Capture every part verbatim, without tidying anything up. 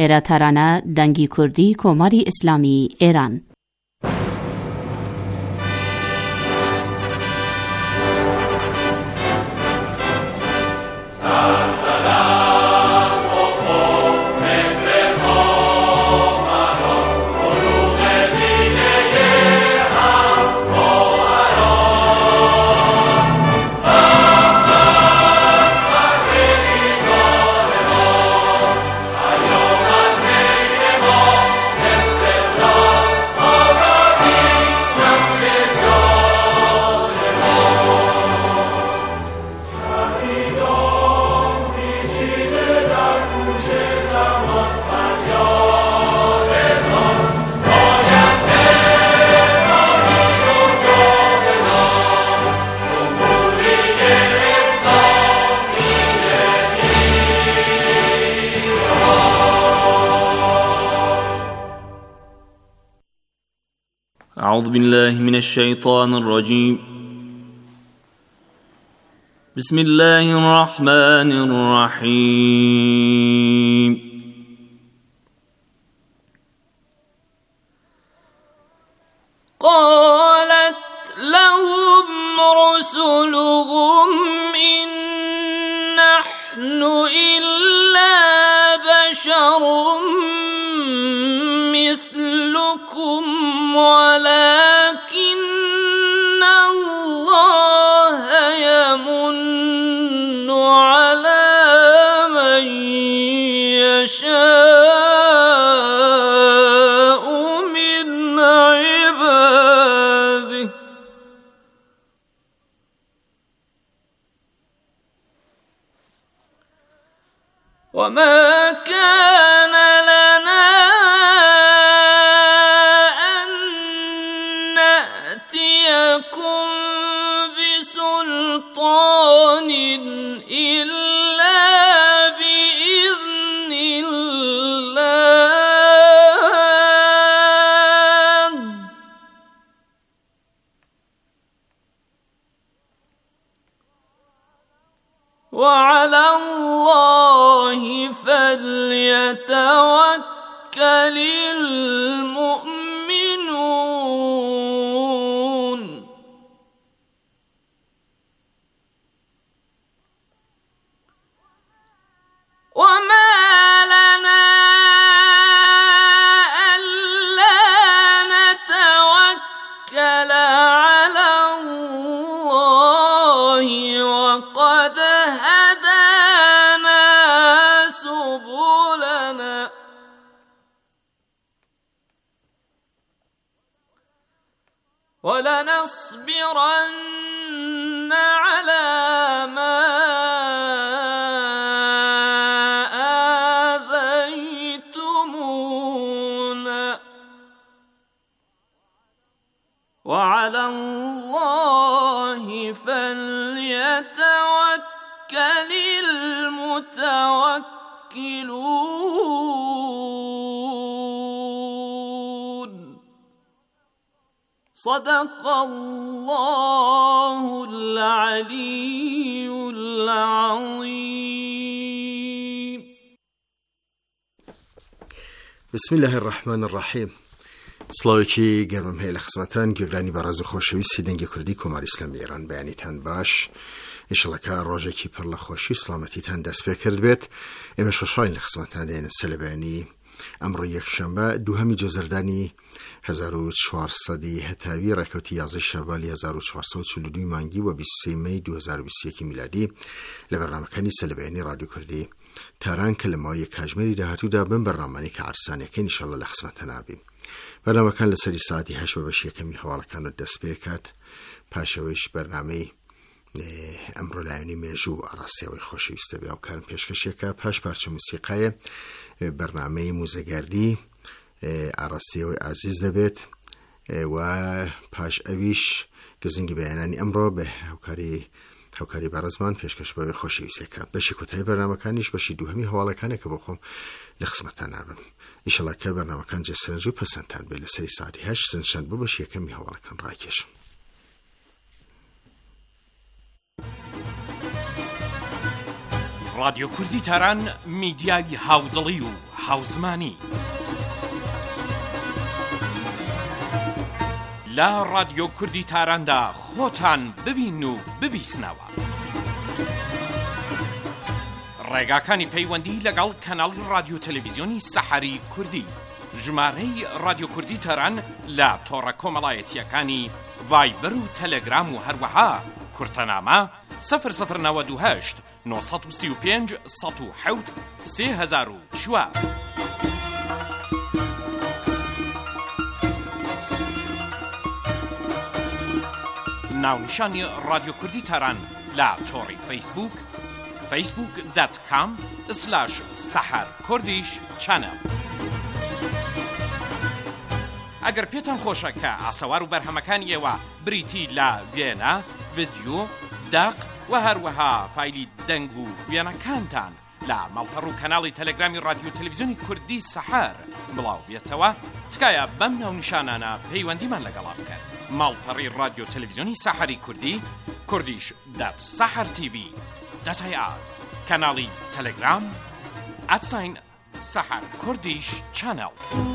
ئێرە تەرانە دەنگی کوردی کۆماری ئیسلامی ئێران. أعوذ بالله من الشيطان الرجيم. بسم الله الرحمن الرحيم. قالت لهم رسلهم إن نحن إلا بشر مثلكم ولكن الله يمن على من يشاء من عباده وما كان لنا أن نأتيكم بسلطان إلا بإذن الله وعلى الله فليتوكل المؤمنون. وما لنا ألا نتوكل على الله وقد هدانا سبلنا ولنصبرن على ما آذيتمونا وعلى الله فليتوكل المتوكلون. صدق الله العلي العظيم. بسم الله الرحمن الرحیم. سڵاوێکی گەرمم هەیە لە خزمەتان گوێگرانی بەڕێز و خۆشەویستی دەنگی کوردی کۆماری ئیسلامی ئێران. بەیانیتان باش، ئینشەڵڵا ڕۆژێکی پڕ لە خۆشی سڵامەتیتان دەست پێ کرد بێت. ئێمە شۆشاین لە خزمەتان دێنە سەر لە بەیانی ئەمڕۆ یەکشەمبە دووهەمی جۆزەردانی هەزار و چوارسەدی هەتاوی ڕێکەوتی یازدەی شەڤالی هەزار و چوارسەد و چل و دوو مانگی و بیست و سێ مەی دوو هەزار و بیست و یەک میلادی لە بەرنامەکانی سەر لە بەیانی ڕادیۆ کوردی تاران کە لە ماوەی کاتژمێری داهاتوودا بم بەرنامەی کە عرسانەکەی ئینشەڵڵا لە خزمەتان نابین. بەرنامەکان لە سەری ساعتی هەشت بە بەش یەکەمی هەواڵەکان دەست پێ کات، پاشەوەیش بەرنامەی ئەمڕۆ لایەنی مێژوو ئاڕاستیەوەی خۆشەویستە بێ و کارم پێشکەشێکە، پاش پارچە موسیقایە بەرنامەی موزەگەردی ئاڕاستیەوەی ئازیز دەبێت و پاش ئەویش گزنگی بەیانانی ئەمڕۆ بە هاوکاری هاوکاری بەڕێزمان پێشکەش بەوەی خۆشەویستەکە. بەشی کۆتایی بەرنامەکانیش بەشی دووهەمی هەواڵەکانێک کە بۆ خۆم لە خزمەتان نابم. ئینشەڵڵا کە بەرنامەکان جێسەرنج و پەسەندتان بێت لە سەری ساعتی هەشت سنشەند بۆ بەشی یەکەمی هەواڵەکان ڕاکێشم. رادیۆ کوردی تاران میدیای هاودڵی و هاوزمانی لا رادیۆ کوردی تاراندا خۆتان ببین و ببیسنەوە. ڕێگاکانی پەیوەندی لەگەڵ کەناڵی رادیۆ تەلەڤیزیۆنی سەحەری کوردی، ژمارەی رادیۆ کوردی تەران لە تۆڕە کۆمەڵایەتیەکانی ڤایبەر و تەلەگرام و هەروەها کورتەنامە سەفر سەفر نەوەد و هەشت نۆ سەد و سی و پێنج سەد و حەوت سێ هەزار و چوار. ناونیشانی رادیۆ کوردی تەران لە تۆڕی فەیسبووک فەیسبووک دات کام سلاش سەحەر کوردیش چەنەڵ. ئەگەر پێتان خۆشە کە ئاسەوار و بەرهەمەکانی ئێوە بریتی لە وێنە، ڤیدیۆ، داق و هەروەها فایلی دەنگ و وێنەکانتان لە ماڵپەڕ و کەناڵی تەلەگرامی رادیۆ تەلەڤیزیۆنی کوردی سەحەر بڵاو بێتەوە، تکایە بەم ناونیشانانە پەیوەندیمان لەگەڵا بکەن. ماڵپەڕی رادیۆ تەلەڤیزیۆنی سەحەری کوردی، کوردیش دات سەحەر تیڤی دات ئای ئار، کەناڵی تەلەگرام ئەتساین سەحەر کوردیش چەنەڵ.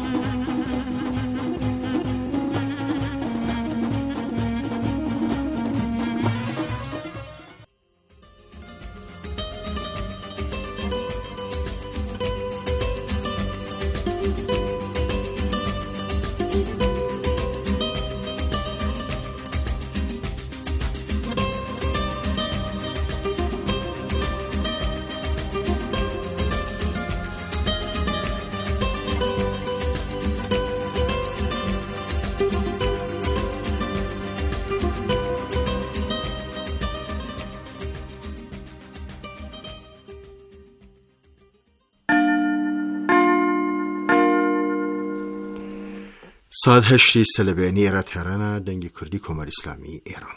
ساد هەشتی سەلەبێنی ئێرە تێرانە دەنگی کوردی کۆمەڵی ئیسلامی ئێران.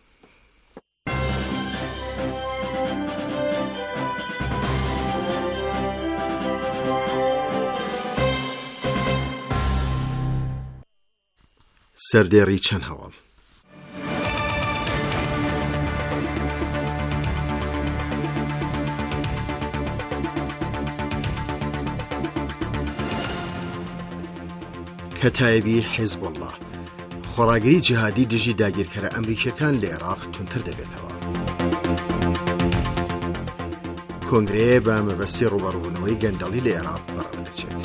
سەردێڕی چەند هەواڵ. کەتایبی حیزب الله، خۆراگری جیهادی دژی داگیرکەرە ئەمریکیەکان لە عێراق تونتر دەبێتەوە. کۆنگرێ بە مەبەستی ڕوبەڕوونەوەی گەندەڵی لە عێراق بەڕێوە دەچێت.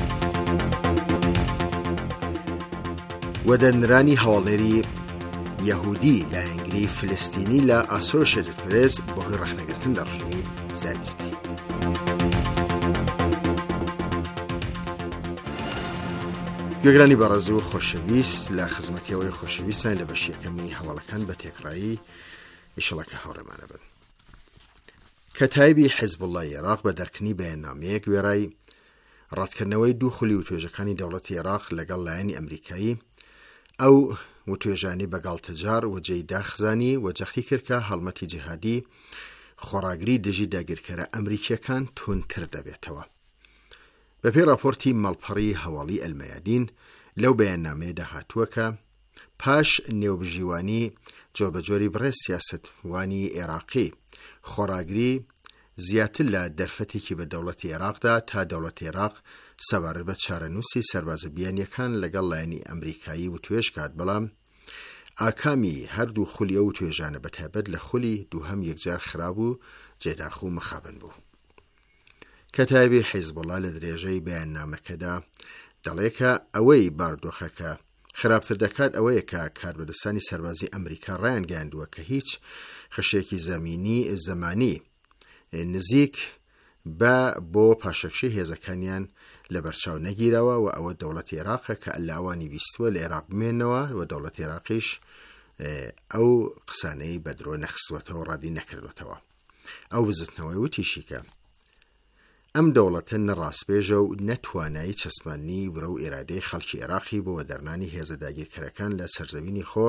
وەدەنرانی هەواڵێری یەهودی لە هەنگری فلستینی لە ئاسۆشێتد پرێس بەهۆی ڕەخنەگرتن لە ڕژیمی زایۆنیستی. گوێگرانی بەڕێز و خۆشەویست، لە خزمەتیەوەی خۆشەویستان لە بەشی یەکەمی هەواڵەکان بە تێکڕایی ئیشەڵا کە هاوڕێمانە بن. کەتایبی حیزب الله عێراق بە دەرکردنی بەیاننامەیەک وێرای ڕەتکردنەوەی دوو خولی وتوێژەکانی دەوڵەتی عێراق لەگەڵ لایەنی ئەمریکایی ئەو وتوێژانی بەگاڵتەجار و جێی داخزانی و جەختی کرد کە هەڵمەتی جیهادی خۆراگری دژی داگیرکەرە ئەمریکیەکان تونتر دەبێتەوە. بەپێی راپۆرتی مەڵپەڕی هەواڵی ئەلمەیادین لەو بەیاننامەیەدا هاتووە کە پاش نێوبژیوانی جۆبەجۆری بڕێ سیاسەتوانی عێراقی خۆراگری زیاتر لە دەرفەتێکی بە دەوڵەتی عێراقدا تا دەوڵەتی عێراق سەبارەت بە چارەنووسی سەربازە بیانیەکان لەگەڵ لایەنی ئەمریکایی و توێژ کات، بەڵام ئاکامی هەردوو خولی ئەو توێژانە بەتایبەت لە خولی دووهەم یەکجار خراپ و جێداخ و مەخابن بوو. کەتایبی حیزب الله لە درێژەی بەیاننامەکەدا دەڵێ کە ئەوەی باردۆخەکە خراپتر دەکات ئەوەیە کە کاربەدەستانی سەربازی ئەمریکا ڕایان گەیاندووە کە هیچ خشێکی زەمینی زەمانی نزیک بە بۆ پاشەکشەی هێزەکانیان لە بەرچاو نەگیرەوە و ئەوە دەوڵەتی عێراقە کە ئەلاوانی بیستووە لە عێراق بمێنەوە و دەوڵەتی عێراقیش ئەو قسانەی بە درۆ نەخستوەتەوە ڕادی نەکردوێتەوە. ئەو بزتنەوەی وتیشی کە ئەم دەوڵەتە نەڕاستپێژە و نەتوانایی چەسمانی ورە و ئێرادەی خەڵکی عێراقی بۆ وەدەرنانی هێزە داگیرکەرەکان لە سەرزەوینی خۆ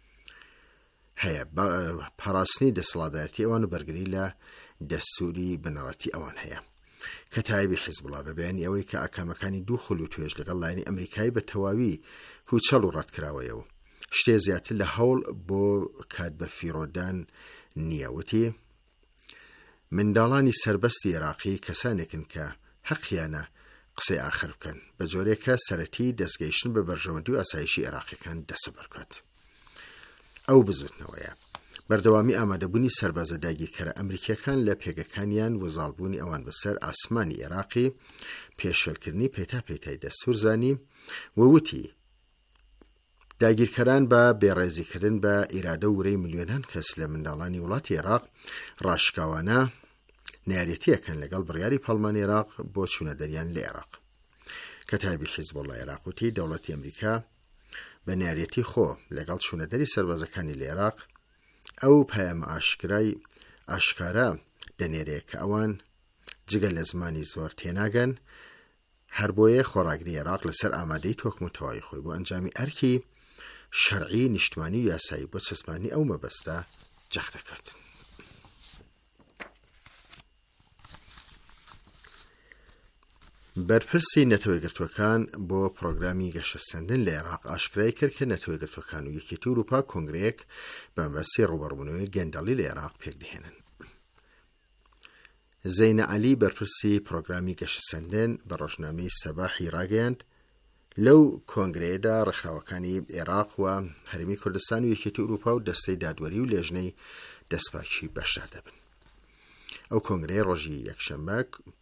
هەیە، پاراستنی دەسەڵاتدارەتی ئەوان و بەرگری لە دەستوری بنەڕەتی ئەوان هەیە. کەتایبی حیزب الله بە بەیانی ئەوەی کە ئاکامەکانی دوو خول و توێژ لەگەڵ لایەنی ئەمریکایی بە تەواوی هوچەڵ و ڕەتکراوەیەوە، شتێ زیاتر لە هەوڵ بۆ کات بە فیرۆدان نییە. وتی منداڵانی سربەستی عێراقی کەسانێکن کە حەقیانە قسەی ئاخر بکەن بە جۆرێکە سەرەتی دەستگەیشتن بە بەرژەوەندی و ئاسایشی عێراقیەکان دەسەبەر بکات. ئەو بزوتنەوەیە بەردەوامی ئامادەبوونی سەربازە داگیرکەرە ئەمریکیەکان لە پێگەکانیان وەزاڵبوونی ئەوان بەسەر ئاسمانی عێراقی پێشێلکردنی پێتاپێتای دەستورزانی ووتی داگیرکەران بە بێڕێزیکردن بە ئیرادە ورەی ملیۆنان کەس لە منداڵانی وڵاتی عێراق ڕاشکاوانە نارێتیەکەن لەگەڵ بڕیاری پەڵمانی عێراق بۆ چوونە دەریان لە عێراق. کەتایبی حیزبوڵڵای عێراق وتی دەوڵەتی ئەمریکا بە نارێتی خۆ لەگەڵ چوونەدەری سەربازەکانی لە عێراق ئەو پایەمە ئاشکرای ئاشکارە دەنێرێت کە ئەوان جگە لە زمانی زۆر تێناگەن هەر بۆیە خۆڕاگری عێراق لەسەر ئامادەی تۆکم و تەواوی خۆی بۆ ئەنجامی ئەرکی شەرعی نیشتمانی و یاسایی بۆ چەسمانی ئەو مەبەستە جەخت دەکات. بەرپرسی نەتەوەی گرتوەکان بۆ پرۆگرامی گەشەسەندن لە عێراق ئاشکرای کرد کە نەتەوەی گرتوەکان و یەکێتی ئەوروپا کۆنگرەیەک بە مەبەستی ڕوبەڕوونەوەی گەندەڵی لە عێراق پێک دەهێنن. زەینە عەلی بەرپرسی پرۆگرامی گەشەسەندن بە ڕۆژنامەی سەباحی ڕاگەیاند لەو کۆنگرەیەدا ڕێکخراوەکانی عێراق و هەرێمی کوردستان و یەکێتی ئەوروپا و دەستەی دادوەری و لێژنەی دەستپاکی بەشدار دەبن. ئەو کۆنگرەی ڕۆژی یەکشەممە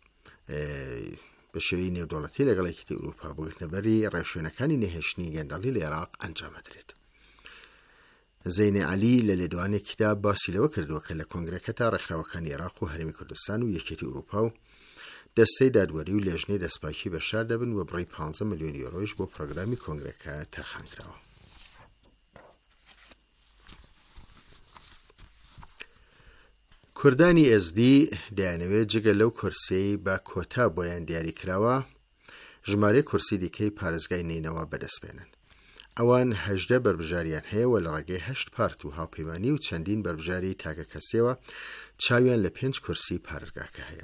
بە شێوەی نێودەوڵەتی لەگەڵ یەکێتی ئەوروپا بۆ گرتنەبەری ڕێوشوێنەکانی نەهێشتنی گەندەڵی لە عێراق ئەنجامەدرێت. زەینە عەلی لە لێدوانێکیدا باسی لەوە کردووە کە لە کۆنگرەکەدا ڕێکخراوەکانی عێراق و هەرێمی کوردستان و یەکێتی ئەوروپا و دەستەی دادوەری و لێژنەی دەستپاکی بەشدار دەبن و بڕی پانزە ملیۆن یۆرۆیش بۆ پرۆگرامی کۆنگرەکە تەرخانکراوە. کوردانی ئێزدی دەیانەوێت جگە لەو کورسەی بە کۆتا بۆیان دیاری کراوە ژمارە کورسی دیکەی پارێزگای نینەوە بەدەستبێنن. ئەوان هەژدە بربژاریان هەیە و لە ڕێگەی هەشت پارت و هاوپەیمانی و چەندین بربژاری تاکە کەسێوە چاویان لە پێنج کورسی پارێزگاکە هەیە.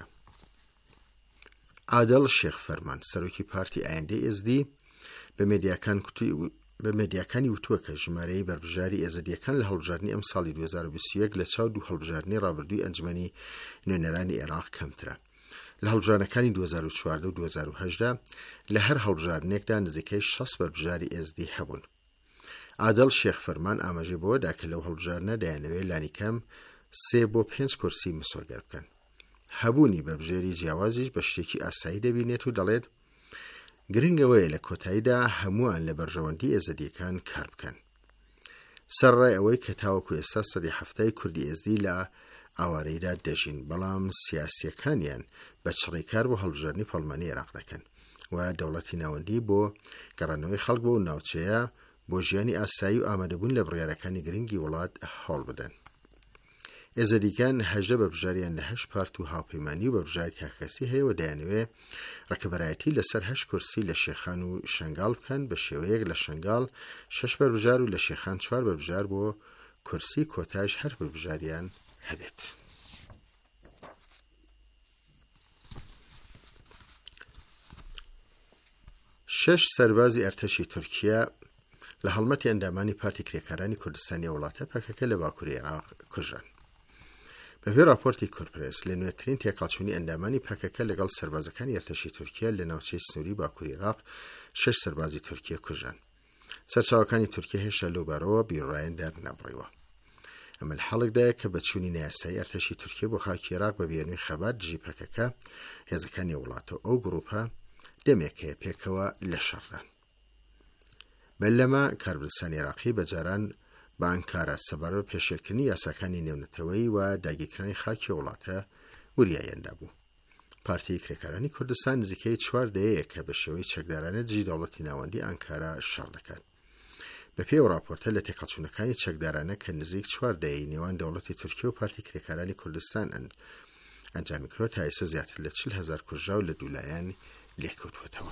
عادڵ شێخ فەرمان سەرۆکی پارتی ئایندەی ئێزدی بە مێدیاکان بە مێدیاکانی وتووە کە ژمارەی بربژاری ئێزدیەکان لە هەڵبژاردننی ئەم ساڵی دوو هەزار و بیست و یەک لە چاو دوو هەڵبژاردننی ڕابردووی ئەنجومەنی نوێنەرانی عێراق کەمترە. لە هەڵبژاردنەکانی دوو هەزار و چواردە و دوو هەزار و هەژدە لە هەر هەڵبژاردنێکدا نزیکەی شەست بربژاری ئێزدی هەبوون. عادڵ شێخ فەرمان ئاماژەی بۆ دا کە لەو هەڵبژاردنە دەیانەوێت لانیکەم سێ بۆ پێنج کورسی مسۆلگەر بکەن. هەبوونی بربژێری جیاوازیش بە شتێکی ئاسایی دەبینێت و دەڵێت گرنگەوەیە لە کۆتاییدا هەمووان لە بەرژەوەندی ئێزدیەکان کار بکەن. سەرڕای ئەوەی کە تاوەکو ئێستا سەدی هەفتای کوردی ئێزدی لە ئاوارەیدا دەژین بەڵام سیاسیەکانیان بە چڕیکار بۆ هەڵبژاردننی پەڵمانی عێراق دەکەن و دەوڵەتی ناوەندی بۆ گەڕانەوەی خەڵک بۆ ناوچەیە بۆ ژیانی ئاسایی و ئامادەبوون لە بڕیارەکانی گرنگی وڵات هەڵ بدەن. ئێزدیکان هەژدە بربژاریان لە هەشت پارت و هاوپەیمانی و بربژاری تاکەسی هەیە و دەیانەوێت ڕێکەبەرایەتی لەسەر هەشت کورسی لە شێخان و شنگال بکەن بە شێوەیەک لە شنگال شەش بربژار و لە شێخان چوار بربژار بۆ کورسی کۆتاش هەر بربژاریان هەبێت. شەش سەربازی ئەرتەشی تورکیا لە هەڵمەتی ئەندامانی پارتی کرێکارانی کوردستانی وڵاتە پەکەکە لە باکووری عێراق کوژان. بەپێی راپۆرتی کورپرس لە نوێترین تێکەڵچوونی ئەندامانی پەکەکە لەگەڵ سەربازەکانی ئەرتەشی تورکیا لە ناوچەی سنووری باکووری عێراق شەش سەربازی تورکیا کوژان. سەرچاوەکانی تورکیا هێشتا لەو بارەوە بیرڕایەن دەرنەبڕیوە. ئەمە لە حەڵێکدایە کە بە چوونی نایاسایی ئەرتەشی تورکیا بۆ خاکی عێراق بە بێنووی خەبات دژی پەکەکە هێزەکانی وڵاتەوە ئەو گروپە دەمێکەیە پێکەوە لە شەڕدان. بەلەمە کاربرسانی عێراقی بەجاران بە ئەنکارە سەبارەت بە پێشێلکردنی یاساکانی نێونەتەوەی و داگیرکردنی خاکی وڵاتە وریایەندا بوو. پارتی کرێکارانی کوردستان نزیکەی چوار دەیەیە کە بە شێوەی چەکدارانە دژی دەوڵەتی ناوەندی ئەنکارە شەڕ دەکات. بەپێی ئەو راپۆرتە لە تێکەڵچوونەکانی چەکدارانە کە نزیک چوار دەیەی نێوان دەوڵەتی تورکیا و پارتی کرێکارانی کوردستان ئەند ئەنجامی کردووە تا ئێستا زیاتر لە چل هەزار کوژرا و لە دوولایەن لێکەوتووەتەوە.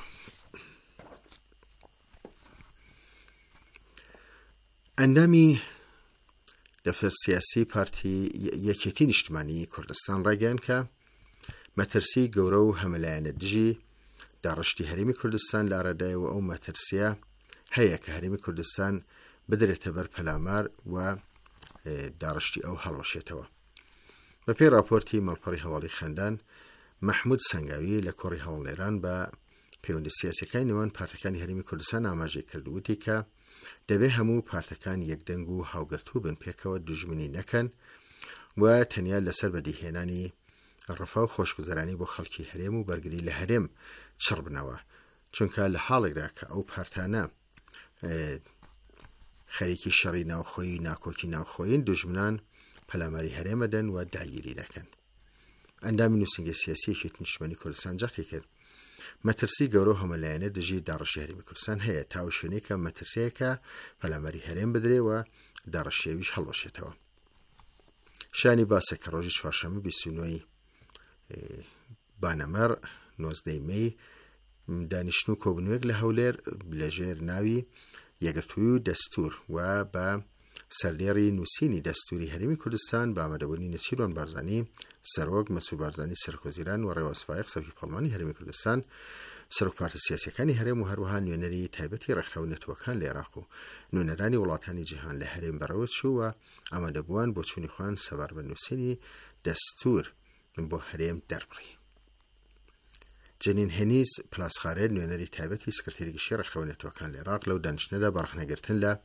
ئەندامی دەفتەر سیاسی پارتی یەکێتی نیشتمانی کوردستان ڕایگەیاند کە مەترسی گەورە و هەمەلایەنە دژی داڕشتی هەرێمی کوردستان لە ئارادایەوە ئەو مەترسیە هەیە کە هەرێمی کوردستان بدرێتە بەر پەلامار و داڕشتی ئەو هەڵوەشێتەوە. بەپێی راپۆرتی مەڵپەڕی هەواڵی خەندان مەحموود سەنگاوی لە کۆڕی هەوڵێران بە پەیوەندی سیاسیەکانی نێوان پارتەکانی هەرێمی کوردستان ئاماژەی کرد وتی کە دەبێ هەموو پارتەکان یەکدەنگ و هاوگرتوو بن پێکەوە دوژمنی نەکەن و تەنیا لەسەر بەدیهێنانی ڕەفا و خۆشگوزەرانی بۆ خەڵکی هەرێم و بەرگری لە هەرێم چڕ بنەوە، چونکە لە حاڵێکدا کە ئەو پارتانە خەریکی شەڕی ناوخۆیی ناکۆکی ناوخۆیین دوژمنان پەلاماری هەرێمەدەن و داگیری دەکەن. ئەندامی نووسینگە سیاسیەکی نیشتمانی کوردستان جەختی کرد مەترسی گەورە و هەمەلایەنە دژی داڕەشی هەرێمی کوردستان هەیە تا شوێنەی کە مەترسەیەکە پەلاماری هەرێم بدرێ و داڕەشیەویش هەڵوەشێتەوە. شانی باسە کە ڕۆژی چوارشەممە بیست و نۆی بانەمەڕ نۆزدەی مەی دانیشتن و کۆبنوویەک لە هەولێر لەژێر ناوی یەکگرتووی و دەستور و بە سەردێڕی نووسینی دەستوری هەرێمی کوردستان بە ئامادەبوونی نەچیروان بارزانی سەرۆک مەسوود بارزانی سەرۆکوەزیران و ڕێوەسپایەق سەرۆکی پەرلەمانی هەرێمی کوردستان سەرۆک پارتە سیاسیەکانی هەرێم و هەروەها نوێنەری تایبەتی ڕێکخراو نەتوەکان لە عێراق و نوێنەرانی وڵاتانی جیهان لە هەرێم بەڕەوە چوو و ئامادەبووان بۆ چوونی خۆیان سەبار بە نووسینی دەستور بۆ هەرێم دەربڕی. جەنین هێنیز پلاسخارێر نوێنەری تایبەتی سکرتێری گشتی ڕێکخراو نەتوەکان لە عێراق لەو دانیشتنەدا بەڕەخنەگرتن لە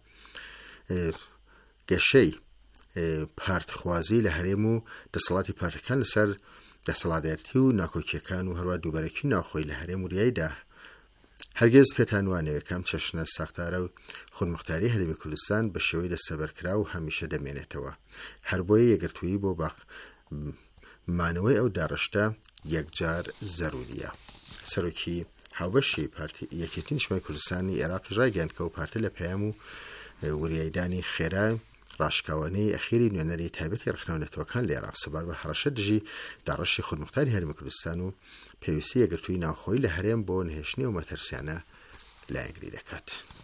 گەشەی پارتخوازی لە هەرێم و دەسەڵاتی پارتەکان لەسەر دەسەڵاتدارەتی و ناکۆکیەکان و هەروە دووبەرەکی ناوخۆی لە هەرێم وریاییدا هەرگیز پێتان وانەوێت کەم چەشنە ساختارە و خودمختاری هەرێمی کوردستان بە شێوەی دەستەبەرکرا و هەمیشە دەمێنێتەوە، هەر بۆیە یەکگرتووی بۆ باق مانەوەی ئەو داڕەشتە یەکجار زەروریە. سەرۆکی هاوبەشی پارتی یەکێتی نیشتمانی کوردستانی عێراقیش ڕایگەیاند کە ئەو پارتە لە پەیام و وریاییدانی خێرا ڕاشکاوانەی ئەخیری نوێنەری تایبەتی ڕێکخراو نەتوەکان لە عێراق سەبار بە هەڕەشە دژی داڕەشی خودمختاری هەرێمی کوردستان و پێویستی یەکگرتووی ناوخۆیی لە هەرێم بۆ نهێشتنی و مەترسیانە لایەگری دەکات.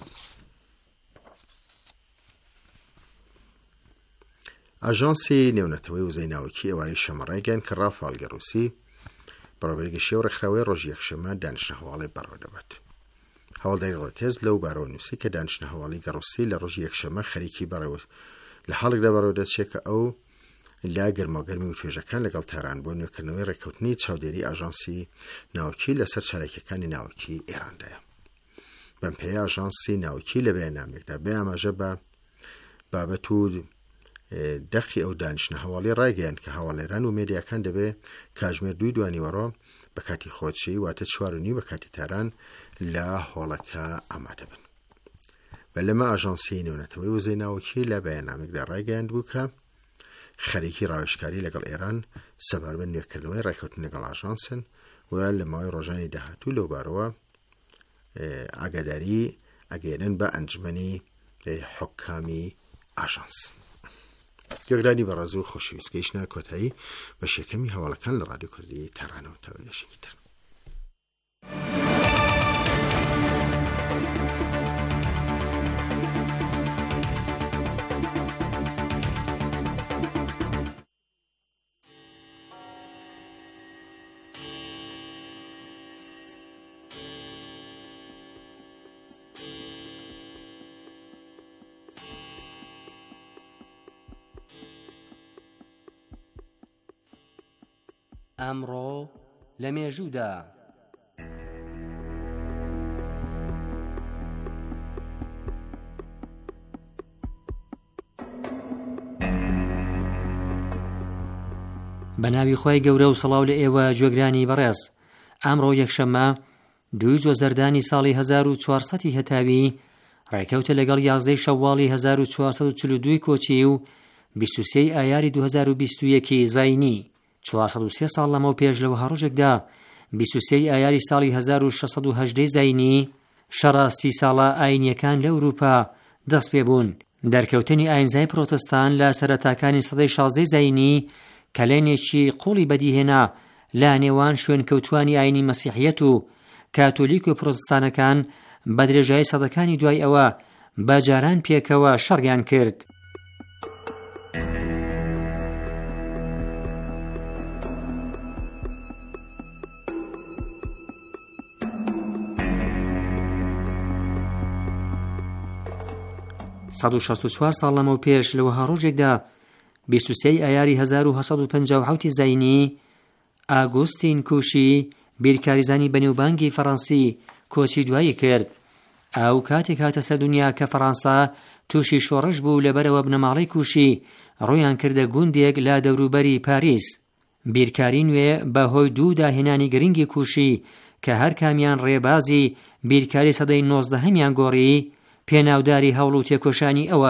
ئاژانسی نێونەتەوەی وزەی ناوکی ئێوارەی شەمە ڕایگەیاند کە ڕافالگە ڕووسی بەڕێوەبەری گەشتیە و ڕێکخراوەی ڕۆژی یەکشەممە دانیشتە هەواڵی بەڕێوە دەبێت. هەواڵداری ڕۆیتێرز لەو بارەوە نووسی کە دانیشتە هەواڵی گەڕووسی لە ڕۆژی یەکشەممە خەریکی بەڕێوە لە حاڵێکدا بەڕێوە دەچێت کە ئەو لا گەرماگەرمی و توێژەکان لەگەڵ تاران بۆ نوێکردنەوەی ڕێککەوتنی چاودێری ئاژانسی ناوکی لەسەر چالاکیەکانی ناوکی ئێراندایە. بەم پێیە ئاژانسی ناوکی لە بەیاننامێکدا بێ ئاماژە بە بابەت و دەخی ئەو دانیشتە هەواڵی ڕایگەیاند کە هەواڵێران و مێدیاکان دەبێ کاتژمێر دوی دوانیوەڕۆ بە کاتی خۆچی واتە چوار و نیو بە کاتی تاران لە هۆڵەکە ئامادە بن. بەلەمە ئاژانسی نێونەتەوەی وزەی ناوکی لە بەیاننامێکدا ڕایگەیاند بوو کە خەریکی ڕاوێژکاری لەگەڵ ئێران سەبار بە نوێکردنەوەی ڕێککەوتن لەگەڵ ئاژانسن و لە ماوەی ڕۆژانی داهاتوو لەو بارەوە ئاگاداری ئەگەێنن بە ئەنجمەنی حوکامی ئاژانس. گەگرانی بەڕێز و خۆشەویستکەیشنە کۆتایی بە شەکەمی هەواڵەکان لە ڕادیۆ کوردی تارانەوە تا وێشێکی تر. ئەمڕۆ لە مێژوودا بە ناوی خۆی گەورە و سەڵاو لە ئێوە گوێگرانی بەڕێز. ئەمڕۆ یەکشەممە دوی جۆزەردانی ساڵی هەزار و چوارسەدی هەتاوی ڕێکەوتە لەگەڵ یازدەی شەواڵی هەزار و چوارسەد و چل و دوو کۆچی و بیست و سێی ئایاری دوو هەزار و بیست و یەکی زاینی. چوارسەد و سێ ساڵ لەمەوە پێش لەوە هەڕۆژێکدا بیست و سێی ئایاری ساڵی هەزار و شەشسەد و هەژدەی زاینی شەڕە سی ساڵە ئاینیەکان لە ئەوروپا دەست پێ بوون. دەرکەوتنی ئاینزای پرۆتستان لە سەرەتاکانی سەدەی شازدەی زاینی کەلێنێکی قوڵی بەدیهێنا لە نێوان شوێنکەوتوانی ئاینی مەسیحیەت و کاتۆلیک و پرۆتستانەکان بە درێژایی سەدەکانی دوای ئەوە بە جاران پێکەوە شەڕیان کرد. سەد و شەست و چوار ساڵ لەمەوە پێش لەوە هەڕۆژێکدا بیست و سێی ئایاری هەزار و هەشت سەد و پەنجا و حەوتی زاینی ئاگۆستین کوشی بیرکاریزانی بەنێوبانگی فەڕەنسی کۆچی دوایی کرد. ئەو کاتێک هاتە سەر دنیا کە فەڕەنسا تووشی شۆڕش بوو لەبەرەوە بنەماڵەی کوشی ڕوویان کردە گوندێک لە دەوروبەری پاریس. بیرکاری نوێ بەهۆی دوو داهێنانی گرنگی کوشی کە هەر کامیان ڕێبازی بیرکاری سەدەی نۆزدەهەمیان گۆڕی، پێناوداری هەوڵ و تێکۆشانی ئەوە.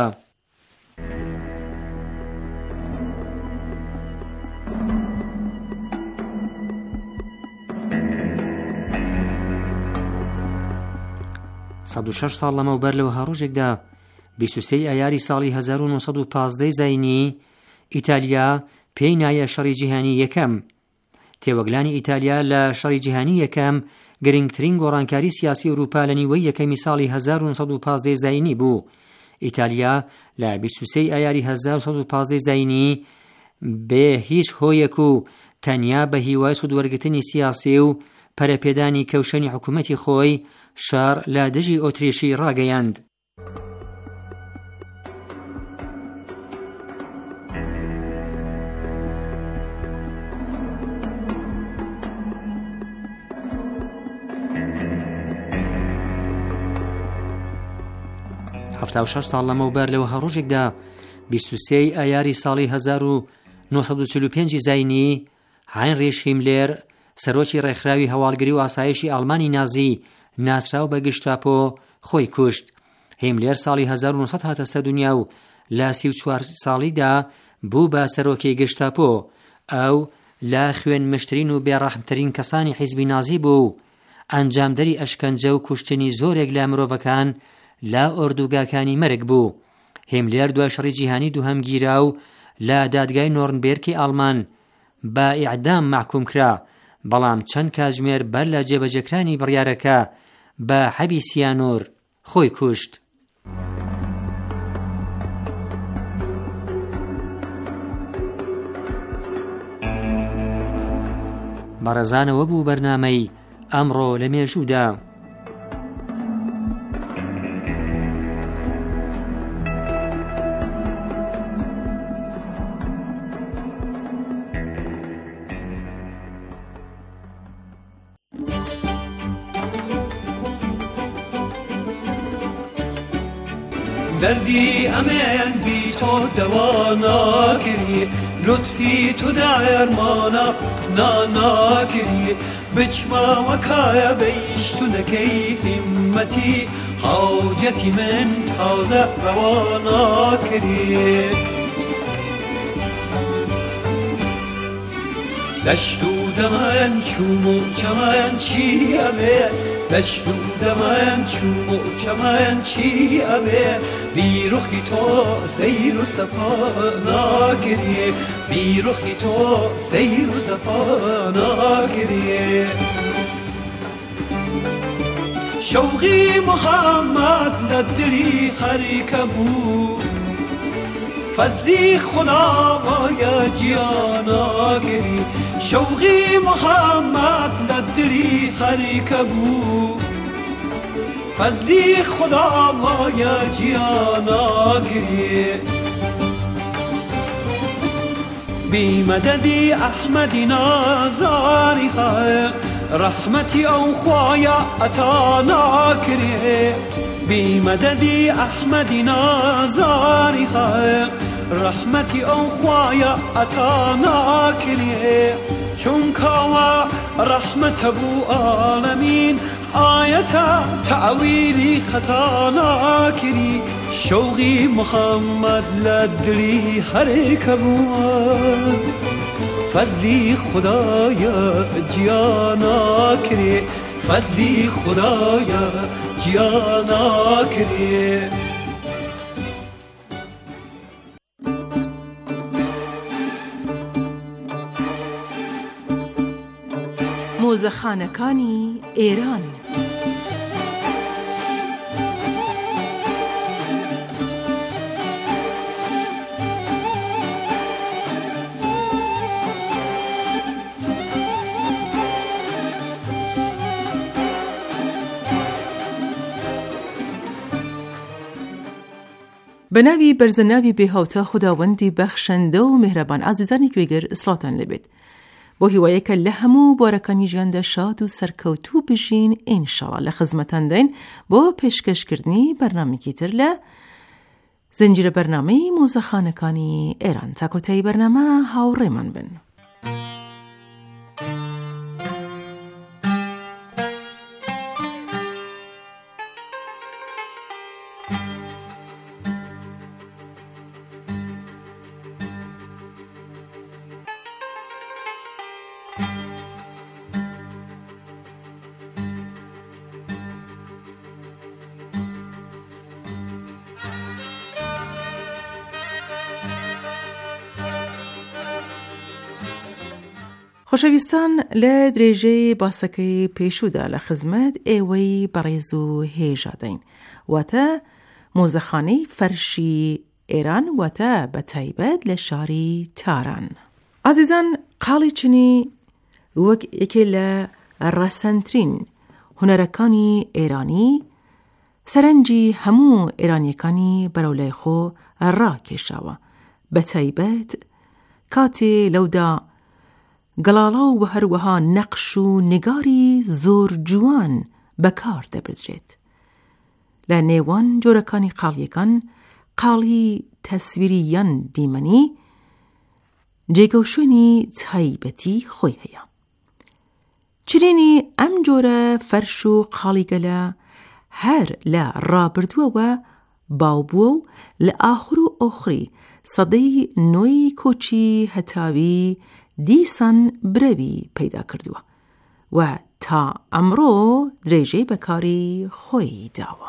سەد و شەش ساڵ لەمەوبەر لەوە هەڕۆژێکدا بیست و سێی ئایاری ساڵی هەزار و نۆ سەد و پانزدەی زاینی ئیتالیا پێی نایە شەڕی جیهانی یەکەم. تێوەگلانی ئیتالیا لە شەڕی جیهانی یەکەم گرنگترین گۆڕانکاری سیاسی ئەوروپا لە نیوەی یەکەمی ساڵی هەزار و نۆ سەد و پانزدەی زاینی بوو. ئیتالیا لە بیست و سێی ئایاری هەزار و سەد و پانزدەی زاینی بێ هیچ هۆیەک و تەنیا بە هیوای سوودوەرگرتنی سیاسی و پەرەپێدانی کەوشەنی حکوومەتی خۆی شار لە دژی ئۆتریشی ڕاگەیاند. هەفتا و شەش ساڵ لەمەوبەر لەوە هەڕۆژێکدا بیست و سێی ئایاری ساڵی هەزار و نۆ سەد و چل و پێنج زاینی هاینریش هیملێر سەرۆکی ڕێکخراوی هەواڵگری و ئاسایشی ئەڵمانی نازی ناسراو بە گشتاپۆ خۆی کوشت. هیملێر ساڵی هەزار و نۆ سەد هاتە سەر دنیا و لە سی و چوار ساڵیدا بوو بە سەرۆکی گشتاپۆ. ئەو لە خوێن مشترین و بێڕەحمترین کەسانی حیزبی نازی بوو. ئەنجامدەری ئەشکەنجە و کوشتنی زۆرێک لە مرۆڤەکان لە ئۆردوگاکانی مەرگ بوو. هیملێر دوای شەڕی جیهانی دووهەم گیرا و لە دادگای نۆرنبێرکی ئاڵمان بە ئیعدام محکوم کرا، بەڵام چەند کاتژمێر بەر لە جێبەجێکرانی بڕیارەکە بە حەبی سیانۆر خۆی کوشت. بەڕێزانەوە بوو بەرنامەی ئەمڕۆ لە مێژوودا. دردی ئەمێن بی تۆ دەوا ناکردی، لوتفی تو دەرمانە ناناکردی، بچماوەکایە بەیشتونەکەی هیممەتی حاوجەتی من تازە ڕەوا ناکردی. دەشت و دەمەن چوم و چەمەن چی ئەبێ، دەشت و دەمەن چوم و چەمەن چی ئەبێ، بیرۆخی تۆ سەیر و سەفا ناکردی، بیرۆخی تۆ سەیر و سەفا ناکردی. شەوقی محەممەد لە دڵی هەریکە بوو، فەزلی خدا وایە گیاناکردی. شەوقی محەممەد لە دڵی هەریکە بوو، فەزلی خدا وایە گیاناکردی. بیمەدەدی ئەحمەدی نازاری خەق، ڕەحمەتی ئەو خوایە ئەتا ناکردی. بیمەدەدی ئەحمەدی نازاری خەق، ڕەحمەتی ئەو خوایە ئەتا ناکردی. چونکەوە ڕەحمەتە بوو ئاڵەمین، ئایەتە تەعویلی خەتا ناکردی. شەوقی محەممەد لە دڵی هەرێکە بووە، فەزلی خدایە گیاناکردی، فەزلی خدایە گیاناکردی. مۆزەخانەکانی ئێران. بەناوی بەرزەناوی بێهاوتە خوداوەندی بەخشەندە و میهرەبان. ئازیزانی گوێگەر، سڵاتان لەبێت. بۆ هیوایەکە لە هەموو بۆرەکانی ژیاندا شاد و سەرکەوتوو بژین ئینشاڵڵا. لە خزمەتان دەین بۆ پێشکەشکردنی بەرنامێکی تر لە زنجیرە بەرنامەی مۆزەخانەکانی ئێران. تا کۆتایی بەرنامە هاوڕێمان بن. خۆشەویستان، لە درێژەی باسەکەی پێشوودا لە خزمەت ئێوەی بەڕێز و هێژادەین، واتە مۆزەخانەی فەرشی ئێران، واتە بە تایبەت لە شاری تاران. ئازیزان، قاڵی چنی وەک یەکێ لە ڕەسەنترین هونەرەکانی ئێرانی سەرنجی هەموو ئێرانیەکانی بەرەولای خۆ ڕاکێشاوە، بە تایبەت کاتێ لەودا گەڵاڵا و بە هەروەها نەقش و نگاری زۆر جوان بەکار دەبدرێت. لە نێوان جۆرەکانی قاڵیەکان، قاڵی تەسویری یان دیمەنی جێگە و شوێنی تایبەتی خۆی هەیە. چرینی ئەم جۆرە فەرش و قاڵیگەلە هەر لە ڕابردووەوە باوبووە و لە ئاخر و ئۆخری سەدەی نۆی کۆچی هەتاوی دیسان برەوی پەیدا کردووە و تا ئەمڕۆ درێژەی بەکاری خۆی داوە.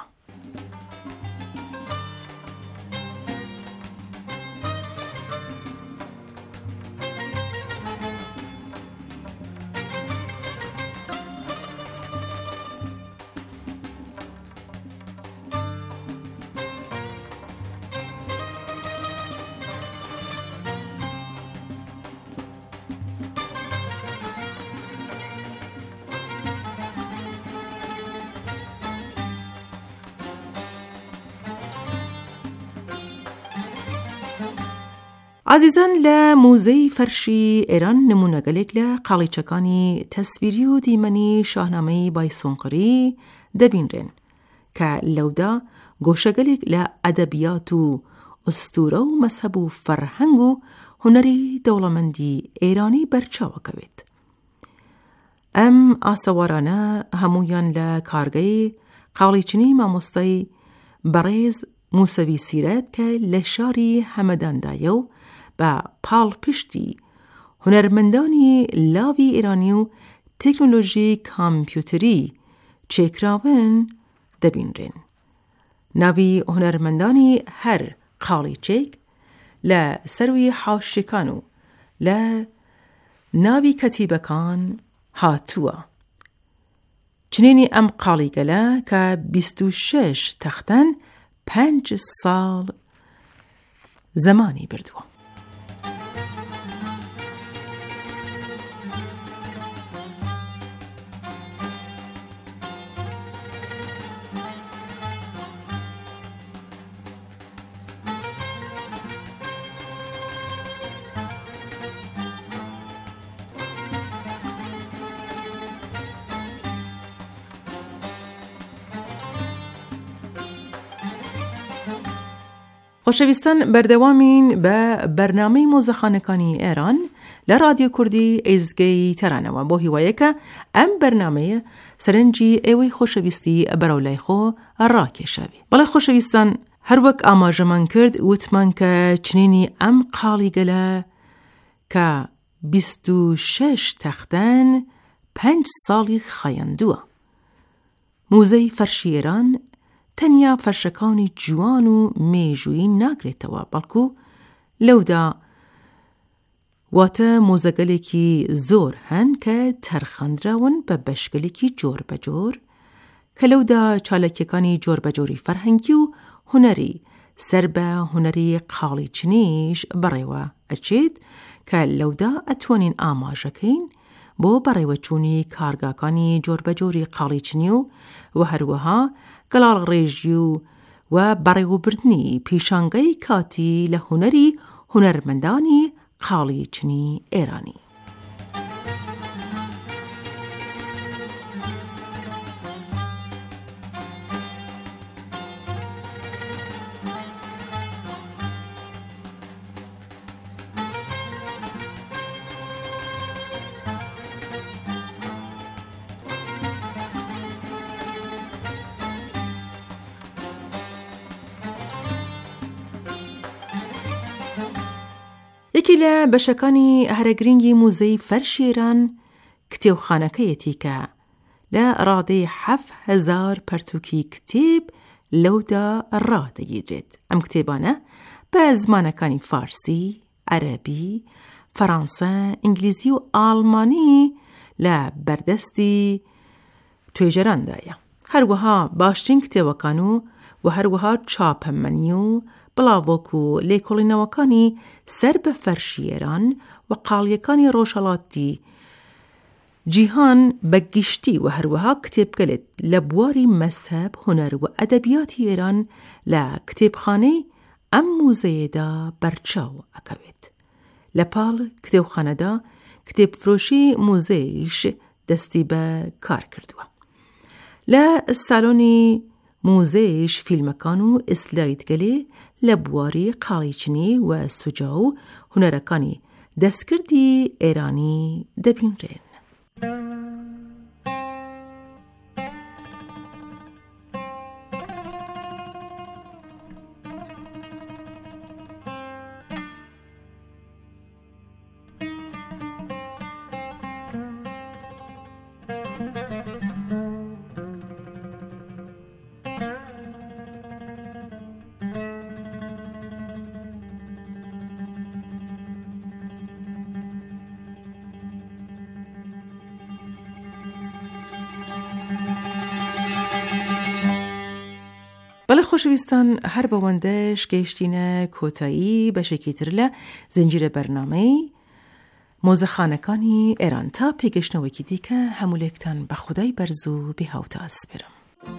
عزیزان، لە موزەی فەرشی ئێران نمونەگەلێک لە قاڵیچەکانی تەسویری و دیمەنی شاهنامەی بایسۆنقری دەبینرێن کە لەودا گۆشەگەلێک لە ئەدەبیات و ئوستورە و مەسەب و فەرهەنگ و هونەری دەوڵەمەندی ئێرانی بەرچاوەکەوێت. ئەم ئاسەوارانە هەموویان لە کارگەی قاڵیچنی مامۆستای بەڕێز موسەوی سیرەت کە لە شاری هەمەداندایە و بە پاڵپشتی هونەرمەندانی لاوی ئێرانی و تەکنۆلۆژی کامپیوتەری چێکراون دەبینرێن. ناوی هونەرمەندانی هەر قاڵیچێک لە سەروی حاشیەکان و لە ناوی کەتیبەکان هاتووە. چنینی ئەم قاڵیگەلە کە بیست و شەش تەختەن پەنج ساڵ زمانی بردووە. خۆشەویستان، بەردەوامین بە بەرنامەی مۆزەخانەکانی ئێران لە رادیۆ کوردی ئێزگەی تەرانەوە، بۆ هیوایەکە ئەم بەرنامەیە سەرنجی ئێوەی خۆشەویستی بەرەولای خۆ ڕاکێشاوی. بەڵێ خۆشەویستان، هەروەک ئاماژەمان کرد وتمان کە چنینی ئەم قاڵیگەلە کە بیست و شەش تەختەن پەنج ساڵی خایاندووە. موزەی فەرشی ئێران تەنیا فەرشەکانی جوان و مێژووی ناگرێتەوە، بەڵکو لەودا واتە مۆزەگەلێکی زۆر هەن کە تەرخەندراون بە بەشگەلێکی جۆر بەجۆر کە لەودا چالەکیەکانی جۆر بەجۆری فەرهەنگی و هونەری سەر بە هونەری قاڵیچنیش بەڕێوە ئەچێت کە لەودا ئەتوانین ئاماژەکەین بۆ بەڕێوەچوونی کارگاکانی جۆر بەجۆری قاڵیچنی و و هەروەها گەڵاڵ ڕێژی و و بەڕێوەبردنی پیشانگەی کاتی لە هونەری هونەرمەندانی قاڵیچنی ئێرانی. یەکی لە بەشەکانی هەرەگرنگی موزەی فەرشی ئێران کتێوخانەکەیەتی کە لە ڕادەی حەفت هەزار پەرتووکی کتێب لەودا ڕادەگیرێت. ئەم کتێبانە بە زمانەکانی فارسی، عەرەبی، فەڕەنسە، ئینگلیزی و ئاڵمانی لە بەردەستی توێژەراندایە. هەروەها باشترین کتێوەکان و و هەروەها چاپەمەنی و بڵاوۆک و لێکۆڵینەوەکانی سەر بە فەرشی ئێران و قاڵیەکانی ڕۆژهەڵاتی جیهان بە گشتی و هەروەها کتێبگەلێت لە بواری مەزهەب، هونەر و ئەدەبیاتی ئێران لە کتێبخانەی ئەم موزەیەدا بەرچاو ئەکەوێت. لە پاڵ کتێبخانەدا کتێبفرۆشی موزەیش دەستی بە کار کردووە. لە ساڵۆنی موزەیش فیلمەکان و ئسلایدگەلێ لە بواری قاڵیچنی و سوجا و هونەرەکانی دەستکردی ئێرانی دەبینرێن. بەڵێ خۆشەویستان، هەر بەوەندەش گەیشتینە کۆتایی بەشێکی تر لە زنجیرە بەرنامەی مۆزەخانەکانی ئێران. تا پێگەشتنەوەیکی دیکە هەموو بە خودای بەرز و بێهاوتە ئەسپێرم.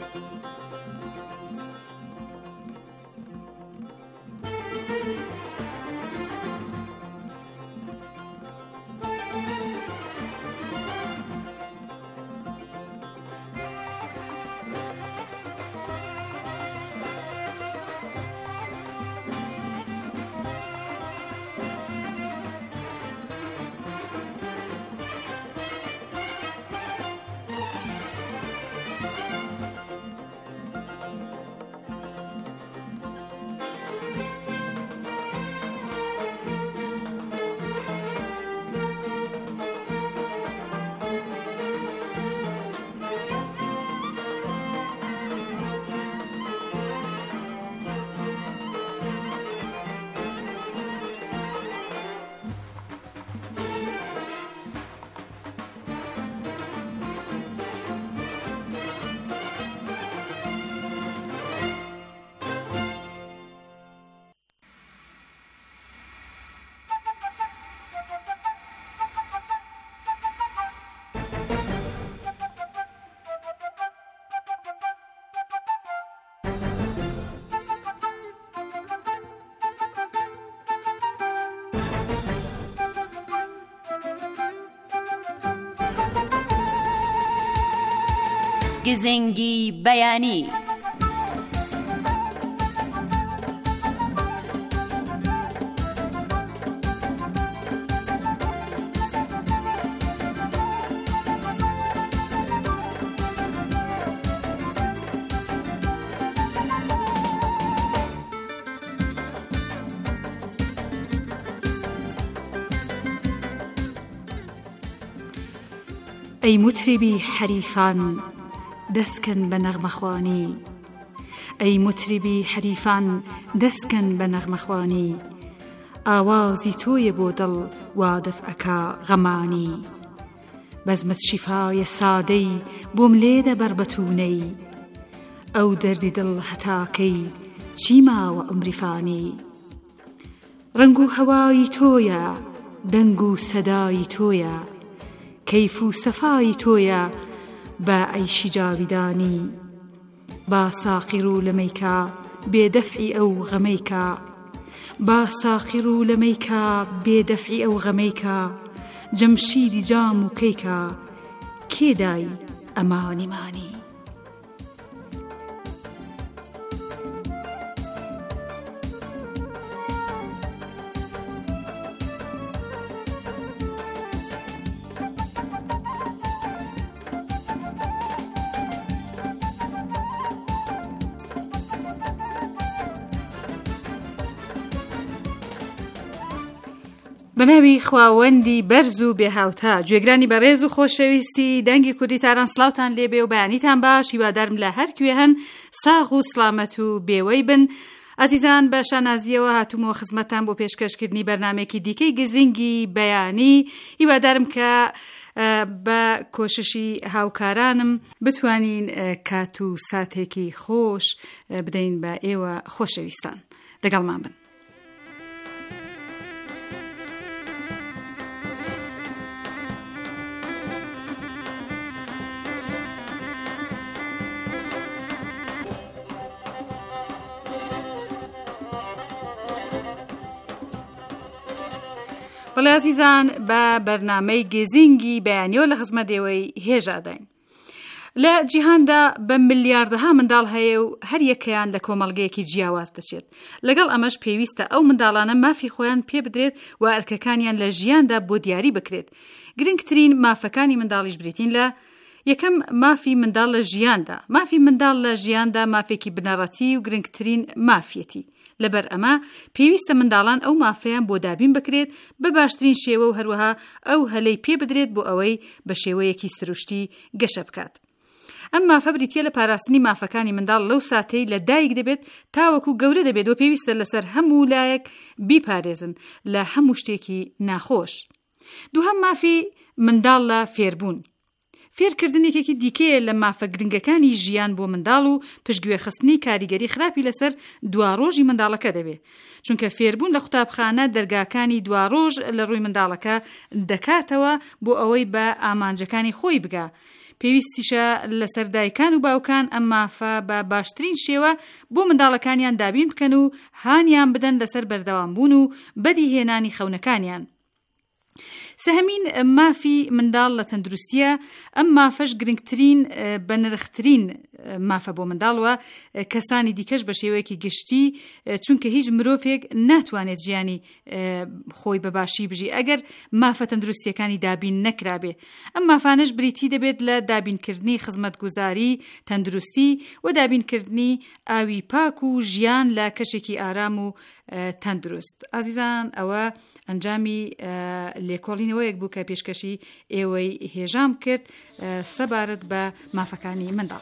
گزنگی بەیانی. ئەی مطربی حەریفان دەستکەن بە نەغمەخوانی، ئەی مطربی حەریفان دەستکەن بە نەغمەخوانی، ئاوازی تۆیە بۆ دڵ وا دەفعەکە غەمانی، بەزمت شیفایە سادەی بۆم لێ دەبەر بەتوونەی، ئەو دەردی دڵ هەتاکەی چی ماوە عومری فانی، ڕنگ و هەوای تۆیە دەنگ و سەدای تۆیە، کەیف و سەفای تۆیە با عیشی جاویدانی، با ساقی رو لەمەیکە بێدەفعی ئەو غەمەیکە، با ساقی رو لەمەیکە بێدەفعی ئەو غەمەیکە، جەمشیدی جام و کەیکە کێدای ئەمانی مانی. بەناوی خواوەندی بەرز و بێهاوتا گوێگرانی بەڕێز و خۆشەویستی دەنگی کوردی تاران سلااوتان لێبێ و بەیانیتان باش هیوادارم لە هەر کوێ هەن ساغ و سلامەت و بێوەی بن. ئازیزان بە شانازیەوە هاتوومەوە خزمەتان بۆ پێشکەشکردنی بەرنامێکی دیکەی گزینگی بەیانی. هیوادارم کە بە کۆششی هاوکارانم بتوانین کات و ساتێکی خۆش بدەین بە ئێوە خۆشەویستان. لەگەڵمان بن. بەڵێ عزیزان بە بەرنامەی گزینگی بەیانیەوە لە خزمەتێوەی هێژاداین. لە جیهاندا بە ملیاردەها منداڵ هەیە و هەر یەکەیان لە کۆمەڵگەیەکی جیاواز دەچێت. لەگەڵ ئەمەش پێویستە ئەو منداڵانە مافی خۆیان پێ بدرێت و ئەرکەکانیان لە ژیاندا بۆ دیاری بکرێت. گرنگترین مافەکانی منداڵیش بریتین لە یەکەم مافی منداڵ لە ژیاندا. مافی منداڵ لە ژیاندا مافێکی بنەڕەتی و گرنگترین مافیەتی. لەبەر ئەمە پێویستە منداڵان ئەو مافەیان بۆ دابین بکرێت بە باشترین شێوە و هەروەها ئەو هەلەی پێ بدرێت بۆ ئەوەی بە شێوەیەکی سروشتی گەشە بکات. ئەم مافە بریتیە لە پاراستنی مافەکانی منداڵ لەو ساتەی لە دایک دەبێت تاوەکو گەورە دەبێت و پێویستە لەسەر هەموو لایەک بیپارێزن لە هەموو شتێکی ناخۆش. دووهەم مافی منداڵ لە فێربوون. فێرکردنێکی دیکەیە لە مافە گرنگەکانی ژیان بۆ منداڵ و پشتگوێخستنی کاریگەری خراپی لەسەر دواڕۆژی منداڵەکە دەبێت. چونکە فێربوون لە قوتابخانە دەرگاکانی دواڕۆژ لە ڕووی منداڵەکە دەکاتەوە بۆ ئەوەی بە ئامانجەکانی خۆی بگا. پێویستیشە لەسەر دایکان و باوکان ئەم مافە بە باشترین شێوە بۆ منداڵەکانیان دابین بکەن و هانیان بدەن لەسەر بەردەوامبوون و بەدیهێنانی خەونەکانیان. سەهەمین مافی منداڵ لە تەندروستیە. ئەم مافەش گرنگترین بە نرخترین مافە بۆ منداڵوە کەسانی دیکەش بە شێوەیەکی گشتی، چونکە هیچ مرۆڤێک ناتوانێت ژیانی خۆی بەباشی بژی ئەگەر مافە تەندروستیەکانی دابین نەکرابێ. ئەم مافانش بریتی دەبێت لە دابینکردنی خزمەتگوزاری تەندروستی و دابینکردنی ئاوی پاک و ژیان لە کەشێکی ئارام و تەندروست. ئازیزان ئەوە ئەنجامی لێکۆڵینەوەیەک بوو کە پێشکەشی ئێوەی هێژام کرد سەبارەت بە مافەکانی منداڵ.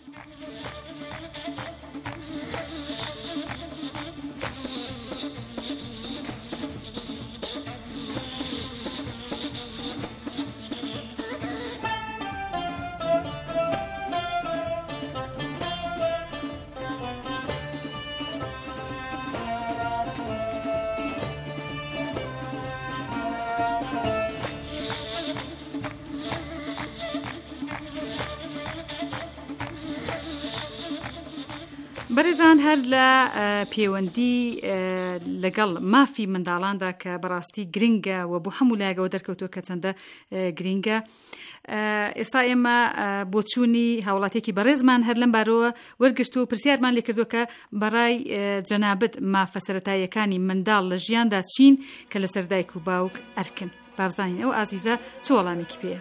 بەڕێزان هەر لە پەیوەندی لەگەڵ مافی منداڵاندا کە بەڕاستی گرنگە و بۆ هەموو لایەکەوە دەرکەوتووە کە چەندە گرنگە. ئێستا ئێمە بۆ چوونی هاوڵاتێکی بەڕێزمان هەر لەم بارەوە وەرگرت و پرسیارمان لێ کردووە کە بەڕای جەنابەت مافە سەرەتاییەکانی منداڵ لە ژیاندا چین کە لەسەر دایک و باوک ئەرکن. بابزانین ئەو ئازیزە چ وەڵامێکی پێیە؟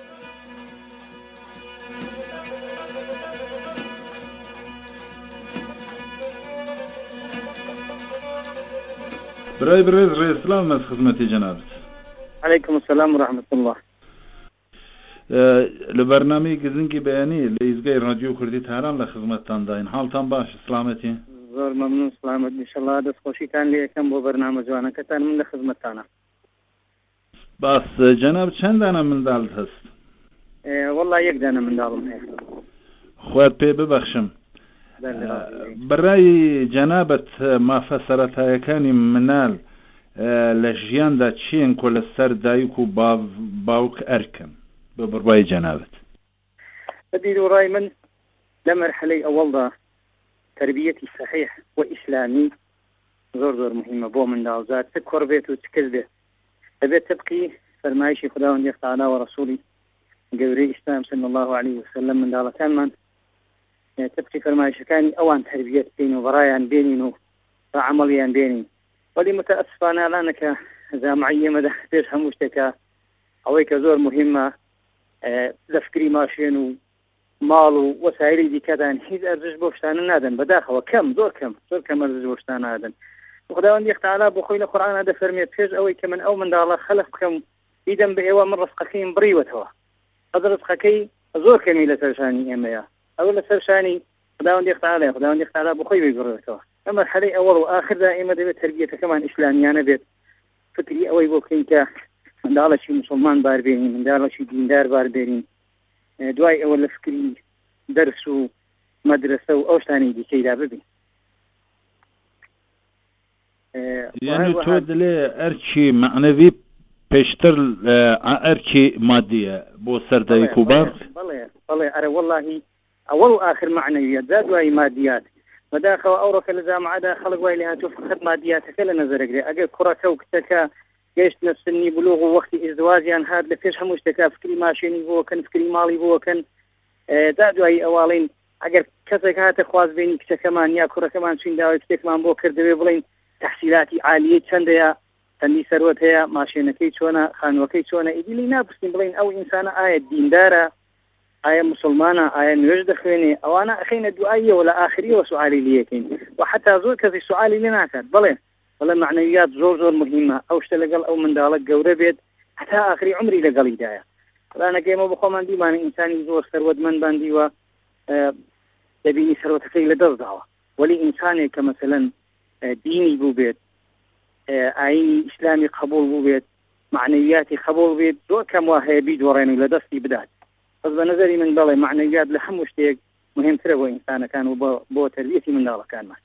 برای برێز ڕێسلام از خزمەتی جەنابەت. عەلەیکوم السەلام ورحمەت الله. لە بەرنامەی گزنگی بەیانی لە ئیزگای ڕادیۆ کوردی تاران لە خزمەتتان داین. حاڵتان باش؟ سلامەتی؟ زۆر مەمنون. سلامەت ئینشەڵڵا. دەستخۆشیتان لێ یەکەم بۆ بەرنامە جوانەکەتان. من لە خزمەتتانە. باس جەناب چەند دانە منداڵت هەست؟ وەڵڵا یەک دانە منداڵم هەیە. خوات پێ ببەخشم. بەڕای جەنابەت مافە سەرەتایەکانی مناڵ لە ژیاندا چیان کۆ لەسەر دایک و باوک ئەرکن بە بڕوای جەنابەت؟ بەبیر و ڕای من لە مەرحەلەی ئەوەڵدا تربیەتی صحیح و ئیسلامی زۆر زۆر مهمە بۆ منداڵزاد. چ کوڕ بێت و چ کرد بێت دەبێت تبقی فەرمایشی خوداوەندی تەعالی و ڕەسوولی گەورەی ئیسلام صلی الله علیه وسلم منداڵەکانمان تبقی فەرمایشەکانی ئەوان تربیەت بین و بەڕایان بێنین و عملیان بێنین. وەلی متەئەسفانە ئەلانەکە جامعی ئێمەدا پێش هەموو شتێکە ئەوەی کە زۆر مهمە لەفکری ماشێن و ماڵ و وەسایلی دیکەدان هیچ ئەرزش بۆ شتانە نادەن. بەداخەوە کەم زۆر کەم زۆر کەم ئەرزش بۆ شتان نادەن. خداوەندی تعالی بۆ خۆی لە قورئانە دەفەرمێت پێش ئەوەی کە من ئەو منداڵە خەلق بکەم دیدەم بە ئێوە من ڕزقەکەیم بڕیوەتەوە ئەو ڕزقەکەی زۆر کەمی لەسەر شانی ئێمەیە ئەوە لەسەر شانی خداوەندی تعالی خداوەندی تعالی بۆ خۆی بگڕێتەوە ئەمە مرحلەی ئەوەڵ و ئاخردا ئێمە دەبێت تربیەتەکەمان ئیسلامیانە بێت فکری ئەوەی بۆ بکەین کە منداڵێکی مسلمان باربێنین منداڵێکی دیندار باربێنین دوای ئەوە لە فکری دەرس و مەدرسە و ئەو شتانی دیکەیدا ببین یعنی تۆ دلێ ئەرکی معنەوی پێشتر ئەرکی مادیە بۆ سەردەوی کوبار بەڵێ بەڵێ ئەرە وەڵڵاهی ئەوەڵ و ئاخر معنەویەت دا دوای مادیات بەداخەوە ئەوڕۆکە لە جامعەدا خەڵک وای لە هاتوو فقط مادیاتەکە لە نەزەرەگرێ ئەگەر کوڕەکە و کچەکە گەیشتنە سنی بلوغ و وەختی ئیزدواجیان هات لە پێش هەموو شتێکا فکری ماشێنی بۆکەن فکری ماڵی بۆکەن دا دوایی ئەواڵین ئەگەر کەسێک هاتە خوازبێنی کچەکەمان یا کوڕەکەمان چین داوای کتێکمان بۆ کردوێ بڵین تحصیلاتی عالیە چەندەیە چەندی سەروەت هەیە ماشێنەکەی چۆنە خانوەکەی چۆنە ئیدیلی ناپرسین بڵین ئەو ئینسانە ئایا دیندارە ئایا مسلمانە ئایا نوێژ دەخوێنێ ئەوانە ئەخینە دواییەوە لە ئاخریەوە سوعالی لەکەین و حتا زۆر کەسی سوعالی لێ ناکات بڵێ بەڵێ معنەویات زۆر زۆر مهمە ئەو شتە لەگەڵ ئەو منداڵە گەورە بێت حتا ئاخری عمری لەگەڵیدایە ڕانەکە ئێمە بخۆمان دیمانە ئینسانی زۆر سەروەتمەند باندیوە دەبینی سەروەتەکەی لەدەست داوە وەلی ئینسانێک کە مەسەلەن دینی بوو بێت ئاینی ئیسلامی قبول بوو بێت معنەویاتی قبول بێت زۆر کەم وا هەیە بیدۆڕێن و لە دەستی بدات بەس بە نەزەری من بەڵێ معنەویات لە هەموو شتێک مهمترە بۆ ئینسانەکان و بۆ تەربیەتی منداڵەکانمان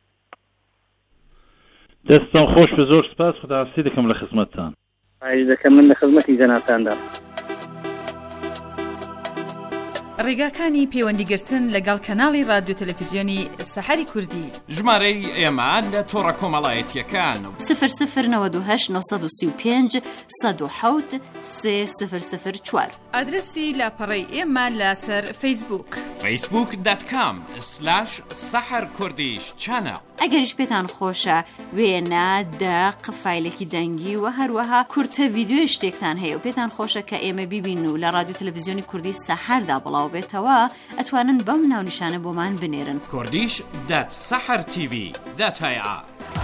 دەستان خۆش بە زۆر سپاس خوداحافیزی دەکەم لە خزمەتتان ئاش دەکەم من لە خزمەتی جەنابتاندا ڕێگاکانی پەیوەندیگرتن لەگەڵ کەناڵی رادیۆ تەلەڤیزیۆنی سەحەری کوردی ژمارەی ئێمە لە تۆڕە کۆمەڵایەتیەکان صفر صفر نود و هەشت نۆ سی و پێنج سەد و حەوت سێ صفر صفر چوار ئادرسی لاپەڕەی ئێمە لەسەر فەیسبووک فەیسبووک دات کام سلاش سەحەر کوردیش چانە ئەگەریش پێتان خۆشە وێنە دەق فایلێکی دەنگی و هەروەها کورتە ڤیدیۆی شتێکتان هەیە و پێتان خۆشە کە ئێمە بیبین و لە رادیۆ تەلەڤیزیۆنی کوردی سەحەردا بڵاو بێتەوە ئەتوانن بەم ناونیشانە بۆمان بنێرن کوردیش دات سەحەر تیڤی دات هەیە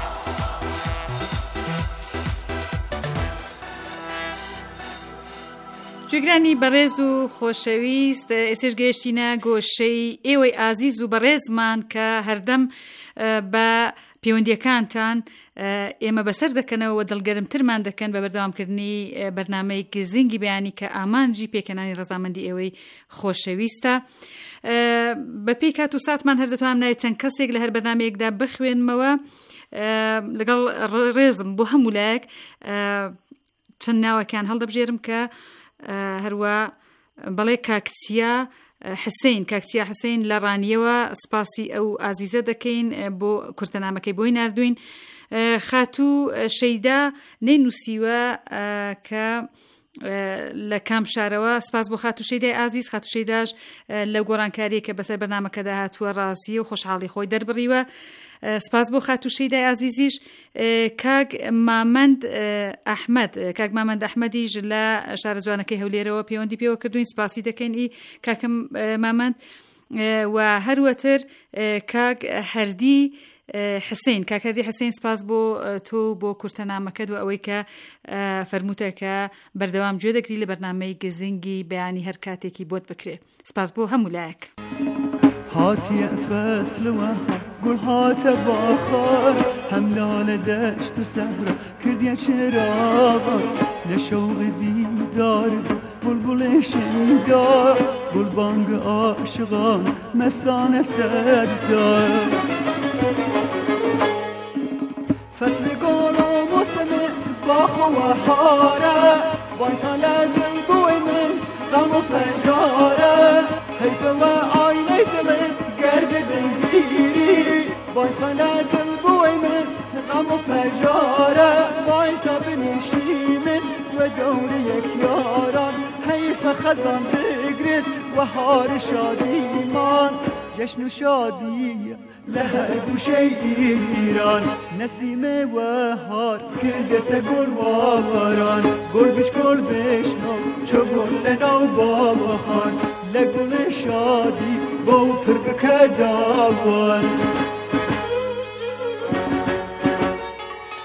گوێگرانی بەڕێز و خۆشەویست ئێسێش گەیشتینە گۆشەی ئێوەی ئازیز و بەڕێزمان کە هەردەم بە پەیوەندیەکانتان ئێمە بەسەر دەکەنەوە و دڵگەرمترمان دەکەن بە بەردەوامکردنی بەرنامەی گزینگی بەیانی کە ئامانجی پێکەنانی ڕەزامەندی ئێوەی خۆشەویستە بە پێی کات و ساتمان هەردەتوانم نای چەند کەسێک لە هەر بەرنامەیەکدا بخوێنمەوە لەگەڵ ڕێزم بۆ هەموو لایەک چەند ناوەکان هەڵدەبژێرم کە هەروە بەڵێ کاکچیا حسین کاکچیا حسین لە ڕانیەوە سپاسی ئەو ئازیزە دەکەین بۆ کورتەنامەکەی بۆی ناردوین خاتوو شەیدا نەینووسیوە کە لە کام شارەوە سپاس بۆ خاتوو شەیدای ئازیز خاتوو شەیداش لە گۆڕانکاریە کە بەسەر بەرنامەکەدا هاتووە ڕاستیە و خۆشحاڵی خۆی دەربڕیوە سپاس بۆ خاتوو شەیدای ئازیزیش کاک مامەند ئەحمەد کاک مامەند ئەحمەدیش لە شارە جوانەکەی هەولێرەوە پەیوەندی پێوە کردوین سپاسی دەکەین ئی کاکەم مامەند و هەروەتر کاک هەردی حسین کاکەردی حسین سپاس بۆ تۆ بۆ کورتەنامەکەت و ئەوەی کە فەرمووتە کە بەردەوام گوێ دەگری لە بەرنامەی گزینگی بەیانی هەر کاتێکی بۆت بکرێ سپاس بۆ هەموو لایەک هاتیە فەسلەوە گوڵ هاتە باخار هەمدانە دەشت و سەحرا کردیە چێراغا لە شەوقی دیدار بولبولێ شیدا گولبانگ عاشقان مەستانە سەردار فصل گل و موسم باخ و بهاره وانتا لازم بوی من غم و فشاره حیف و آینه دل گرد دلگیری وانتا لازم بوی من غم و فشاره وانتا بنشی من و دور یک یاران حیف خزان بگرد و هار شادی من جشن و شادی لهر گوشه ایران نسیم و هار کرده سگل و باران گل بیش گل بشنو چو گل لنو بابا خان لگل شادی با ترک داوان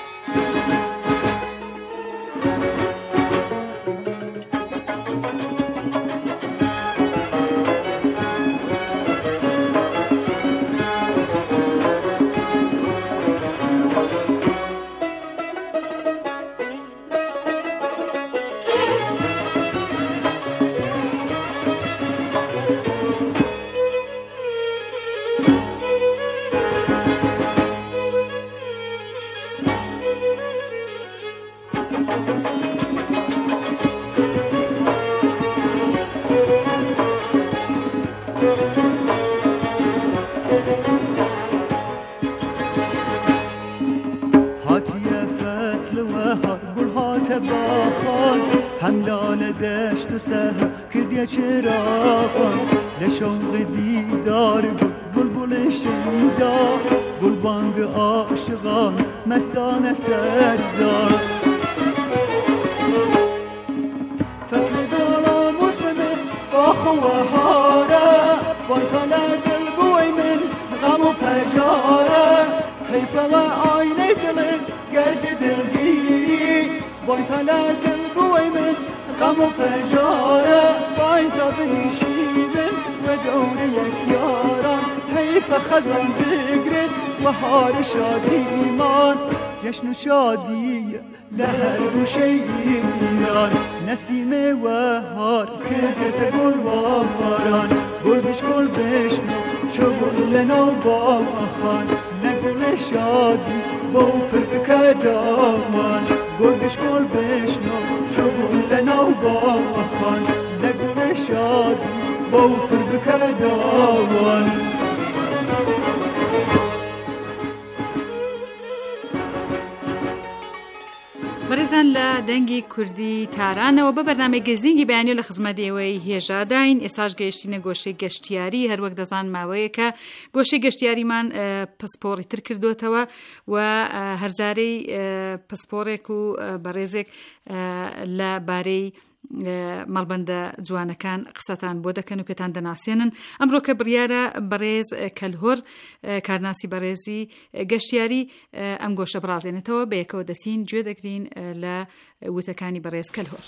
هملال دشت و سهر کردی چراغان لشوق دیدار گل بلبل شیدا گلبانگ عاشقان مستانه سردار فصل دارا موسم باخ و هاره بانتانه دل بوی من غم و پجاره حیفه و آینه دل گرد دلگیری بانتانه دل بوی من غم و پجاره بانتا بنشیبن و دور یک یاران حیفه خزان بگرد و هار شادیمان جشن و شادی لهر گوشه ایران نسیم و هار کرده گل و باران گل بش گل بشنو چو گل نو با خان نگل شادی با پر بکه دامان گل بش گل بشنو چو گل نو با خان نگل شادی با پر بکه دامان بەڕێزان لە دەنگی کوردی تارانەوە بە بەرنامەی گەزینگی بەیانی لە خزمەت ئێوەی هێژاداین. ئێستاش گەیشتینە گۆشەی گەشتیاری، هەروەک دەزان ماوەیە کە گۆشەی گەشتیاریمان پسپۆڕی تر کردوتەوە و هەرجارەی پسپۆڕێک و بەڕێزێک لە بارەی مەڵبەندە جوانەکان قسەتان بۆ دەکەن و پێتان دەناسێنن. ئەمڕۆ کە بڕیارە بەڕێز کەلهۆر کارناسی بەڕێزی گەشتیاری ئەم گۆشە بڕازێنێتەوە، بەیەکەوە دەچین گوێ دەگرین لە وتەکانی بەڕێز کەلهۆر.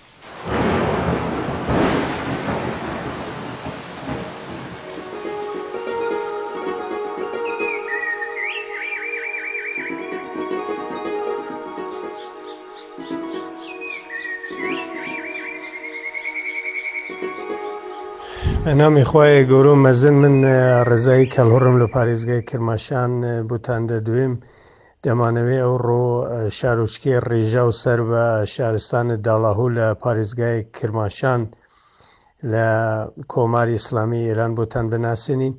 نامی خواه گورو مزن من رضایی کلهورم لپاریزگای کرماشان بوتان دویم دمانوی او رو شاروچکی ریجا و سر و شهرستان دالاهو لپاریزگای کرماشان لکوماری اسلامی ایران بوتان بناسینین.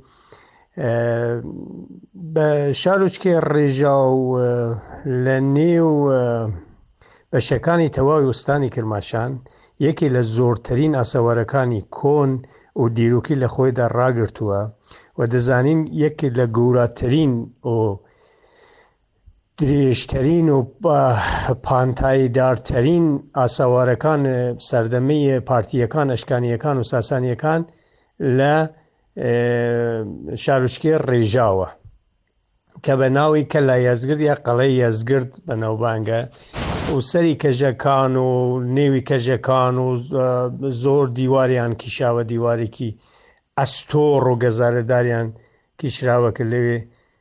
به شاروچکی ریجا و لنیو بەشەکانی تەواوی وستانی کرماشان یەکی لە زۆرترین ئاسەوارەکانی کۆن و دیرۆکی لە خۆیدا ڕاگرتووە و دەزانین یەکی لە گەورەترین و درێژترین و پانتایدارترین ئاسەوارەکان سەردەمەی پارتیەکان ئەشکانیەکان و ساسانیەکان لە شاروچکی ڕێژاوە کە بە ناوی کەلا یەزگرد یا قەڵەی یەزگرد بەناوبانگە و سەری کەژەکان و نێوی کەژەکان و زۆر دیواریان کیشاوە، دیوارێکی ئەستۆڕ و گەزارەداریان کیشراوە کە لەوێ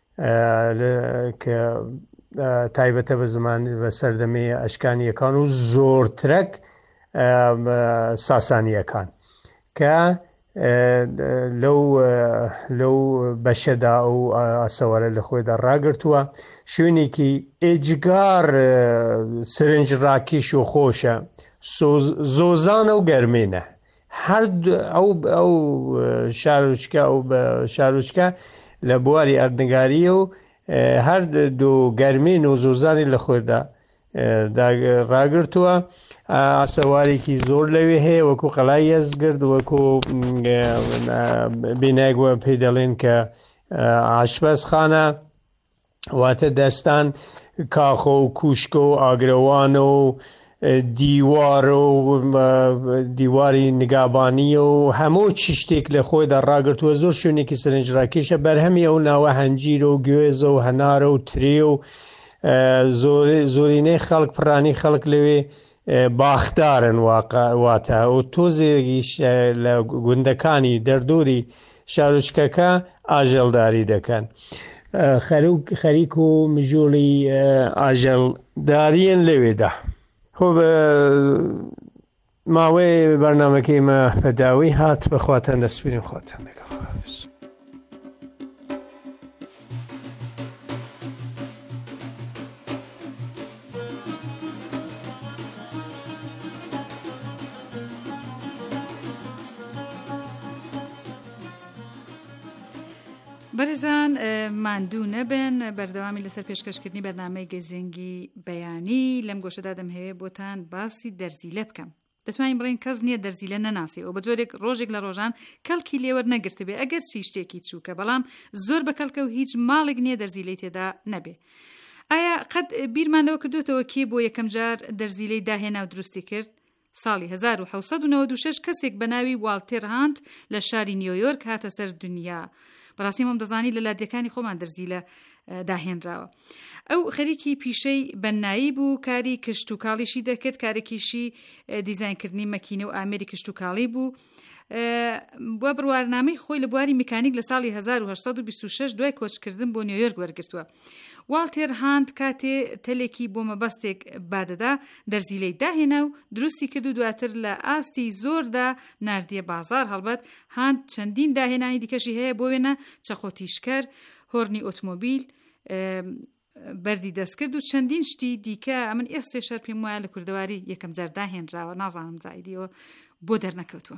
کە تایبەتە بە زمان بە سەردەمەی ئەشکانیەکان و زۆرترەک ساسانیەکان کە لەو لەو بەشەدا و ئاسەوارە لە خۆیدا ڕاگرتووە. شوێنێکی ئێجگار سرنج ڕاکیش و خۆشە، زۆزانە و گەرمێنە. هەر ئەو شاروچکە و شاروچکە لە بواری ئەردنگاریە و هەر دوو گەرمێن و زۆزانی لە خۆیدا ڕاگرتووە. ئاسەوارێکی زۆر لەوێ هەیە وەکو قەڵای یەزگرد، وەکو بینایگووە پێی دەڵێن کە ئاشپەزخانە واتە دەستان کاخۆ و کوشکە و ئاگرەوانە و دیوارە و دیواری نیگابانیە و هەموو چی شتێک لە خۆیدا ڕاگرتووە. زۆر شوێنێکی سەرنجڕاکێشە، بەرهەمی ئەو ناوە هەنجیرە و گوێزە و هەنارە و ترێ و زۆرینەی خەڵک پڕانی خەڵک لەوێ باخدارن واتە و تۆزێکیش لە گوندەکانی دەردوری شاروچکەکە ئاژەڵداری دەکەن. خەریک و مژۆڵی ئاژەڵداریان لەوێدا. خۆ ماوەی بەرنامەکەیمە بەداوی هات بەخواتان دەسپێنم خواتان لەگەڵ. بەڕێزان ماندوو نەبن، بەردەوامی لەسەر پێشکەشکردنی بەرنامەی گەزینگی بەیانی لەم گۆشەدا دەمهەوێت بۆتان باسی دەرزیلە بکەم. دەتوانین بڵێن کەس نییە دەرزی لە نەناسیەوە بە جۆرێک ڕۆژێک لە ڕۆژان کەڵکی لێوە نەگرت بێ ئەگەر چی شتێکی چووکە بەڵام زۆر بە کەڵکە و هیچ ماڵێک نییە دەرزی لێی تێدا نەبێ. ئایا قەت بیرمانەوە کردوتەوە کێ بۆ یەکەم جار دەرزی لێی داهێنا و دروستی کرد؟ ساڵی هەزار و حەوسەد و نەوەد و شەش کەسێک بە ناوی والتێر هانت لە شاری نیویۆرک هاتە سەر دنیا. بەڕاستی مەم دەزانی لە لادیەکانی خۆمان دەرزی لە داهێنراوە. ئەو خەریکی پیشەی بەنایی بوو، کاری کشت و کاڵیشی دەکرد، کارێکیشی دیزاینکردنی مەکینە و ئامێری کشت و کاڵی بوو. بۆ بڕوارنامەی خۆی لە بواری میکانیک لە ساڵی هەزار و هەشت سەد و بیست و شەش دوای کۆچکردن بۆ نیویۆرک وەرگرتووە. والتێر هانت کاتێ تەلێکی بۆ مەبەستێک بادەدا دەرزی لێی داهێنا و دروستی کرد و دواتر لە ئاستی زۆردا ناردیە بازار. هەڵبەت هانت چەندین داهێنانی دیکەشی هەیە بۆ وێنە چەخۆتیشکەر، هۆرنی ئۆتۆمۆبیل، بەردی دەستکرد و چەندین شتی دیکە. ئەمن ئێستا شەر پێم وایە لە کوردەواری یەکەم جار داهێنراوە، نازانم جایدیەوە بۆ دەرنەکەوتووە.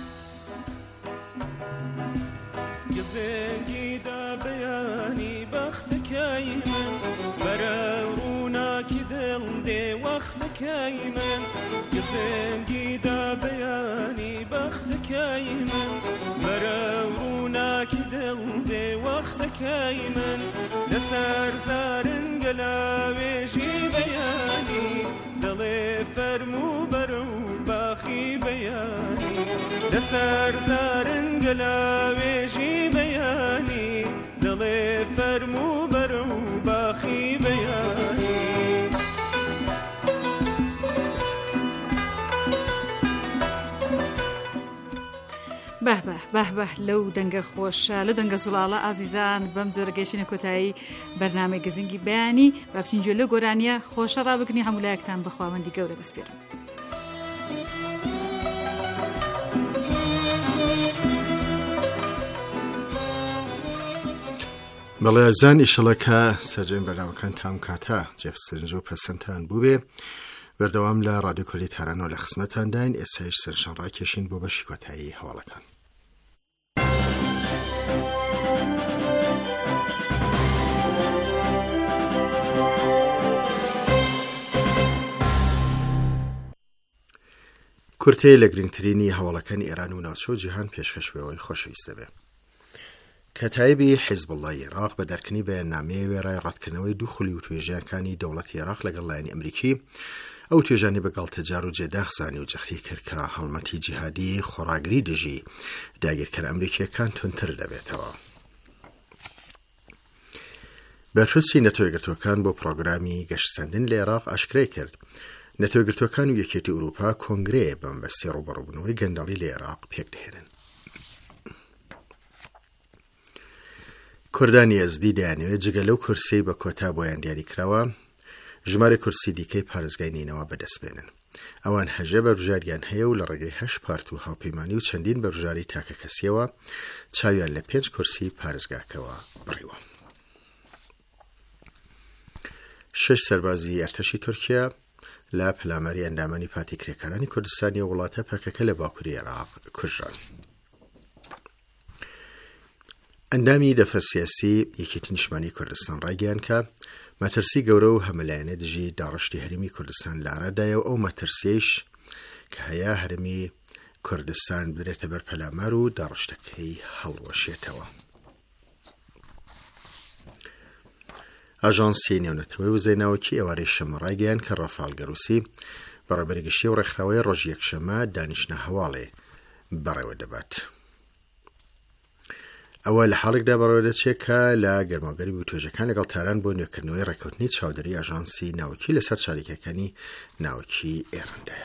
گزنگیدا بەیانی بەختەکەی من بەرە ڕووناکی دڵ دێ وەختەکەی من گزنگیدا بەیانی بەختەکەی من بەرە ڕووناکی دڵ دێ وەختەکەی من لەسەر زارنگە لاوێژی بەیانی دڵێ فەرموو بەرە و باخی بەیانی لەسەر زارنگە لاوێژی بەیانی دڵێ فەرموو بەرە و باخی بەیانی. بەه بەه بەه بەه لەو دەنگە خۆشە لە دەنگە زوڵاڵە ئازیزان بەم جۆرە گەیشتنە کۆتایی بەرنامەی گزنگی بەیانی با بچین گوێ لە گۆرانیە خۆشە ڕابگرنی هەموو لایەکتان بە خواوەندی گەورە دەسپێرم. بەڵێ ئازان ئیشەڵەکە سەرجەم بەناوەکان تام کاتە جێپسرنج و پەسەندتان بووبێ بەردەوام لە ڕادیۆ کوردی تارانەوە لە خزمەتانداین. ئێستایش سەرشان ڕاکێشین بۆ بەشی کۆتایی هەواڵەکان. کورتەیە لە گرنگترینی هەواڵەکانی ئێران و ناوچە و جیهان پێشکەشبەوەی خۆشەویستە بێ. کەتایبی حیزب الله عێراق بە دەرکردنی بەیاننامەیە وێڕای ڕەتکردنەوەی دوو خولی و توێژیەکانی دەوڵەتی عێراق لەگەڵ لایەنی ئەمریکی ئەو توێژانی بەگەڵ تەجار و جێداخزانی و جەختی کرد کە هەڵمەتی جیهادی خۆڕاگری دژی داگیرکەر ئەمریکیەکان تونتر دەبێتەوە. بەرپرسی نەتۆ یەکگرتووەکان بۆ پڕۆگرامی گەشتسەندن لە عێراق ئاشکرای کرد نەتۆ یەکگرتووەکان و یەکێتی ئوروپا کۆنگرێ بەمبەستی ڕوبەڕووبوونەوەی گەندەڵی لە عێراق پێکدەهێنن. کوردانی یەزدی دەیانەوێت جگە لەو کورسیی بە کۆتا بۆیان دیاریکراوە ژمارە کورسی دیکەی پارێزگای نینەوە بەدەستبێنن. ئەوان هەژە بەربژاریان هەیە و لە ڕێگەی هەشت پارت و هاوپەیمانی و چەندین بەربژاری تاکە کەسیەوە چاویان لە پێنج کورسی پارێزگاکەوە بڕیوە. شەش سەربازی ئەرتەشی تورکیا لە پەلاماری ئەندامانی پارتی کرێکارانی کوردستانی وڵاتە پەکەکە لە باکووری عێراق کوژران. ئەندامی دەفە سیاسی یەکێتی نیشتمانی کوردستان ڕایگەیاند کە مەترسی گەورە و هەمەلایەنە دژی داڕشتی هەرێمی کوردستان لە ئارادایە و ئەو مەترسیەیش کە هەیە هەرێمی کوردستان بدرێتە بەر پەلامار و داڕشتەکەی هەڵوەشێتەوە. ئاژانسی نێونەتەوەی وزەی ناوەکی ئێوارەی شەمە ڕایگەیاند کە ڕەفال گەروسی بەڕێوەبەری گشتی و ڕێکخراوەی ڕۆژ یەکشەمە دانیشتە هەواڵێ بەڕێوە دەبات. ئەوە لە حاڵێکدا بەڕێوە دەچێت کە لە گەرماگەری و توێژەکان لەگەڵ تاران بۆ نوێکردنەوەی ڕێکەوتنی چاودێری ئاژانسی ناوەکی لەسەر چالاکیەکانی ناوەکی ئێرەندایە.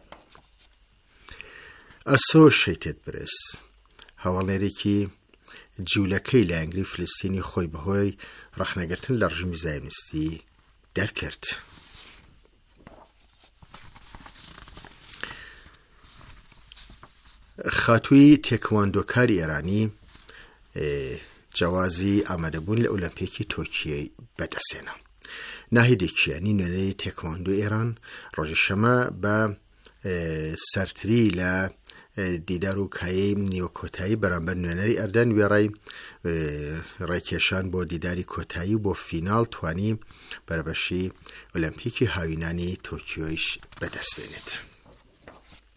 ئەسۆشیێتد پرێس هەواڵێرێکی جوولەکەی لە ئەنگری فلستینی خۆی بەهۆی ڕەخنەگرتن لە ڕژمی زایۆنیستی دەرکرد. خاتووی تێکواندۆکاری ئێرانی جیازی ئامادەبوون لە ئۆلۆمپیکی تۆکیۆی بەدەستێنا. ناهیدی کیانی نوێنەری تێکواندۆ ئێران ڕۆژی شەمە بە سەرتری لە دیدار و کایەی نیوەکۆتایی بەرامبەر نوێنەری ئەردەن وێڕای ڕێکێشان بۆ دیداری کۆتایی بۆ فیناڵ توانی بەرەبەشی ئۆلۆمپیکی هاوینانی تۆکیۆیش بەدەستبێنێت.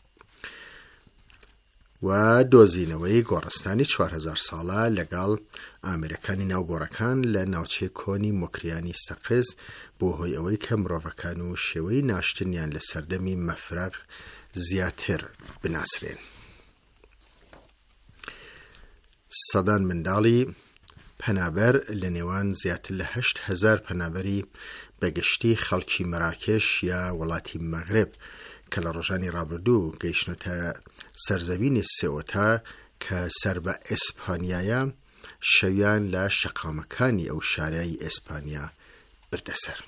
و دۆزینەوەی گۆڕستانی چوار هەزار ساڵە لەگەڵ ئامێرەکانی ناوگۆڕەکان لە ناوچەی کۆنی مۆکریانی سەقز بۆ هۆی ئەوەی کە مرۆڤەکان و شێوەی ناشتنیان لە سەردەمی مەفرەغ زیاتر بناسرێن. سەدان منداڵی پەنابەر لە نێوان زیاتر لە هەشت هەزار پەنابەری بەگشتی خەڵکی مەراکێش یا وڵاتی مەغرب کە لە ڕۆژانی ڕابردوو گەیشتنەتە سەرزەوینی سێوەتا کە سەر بە ئێسپانیایە شەویان لە شەقامەکانی ئەو شارایی ئێسپانیا بردەسەر.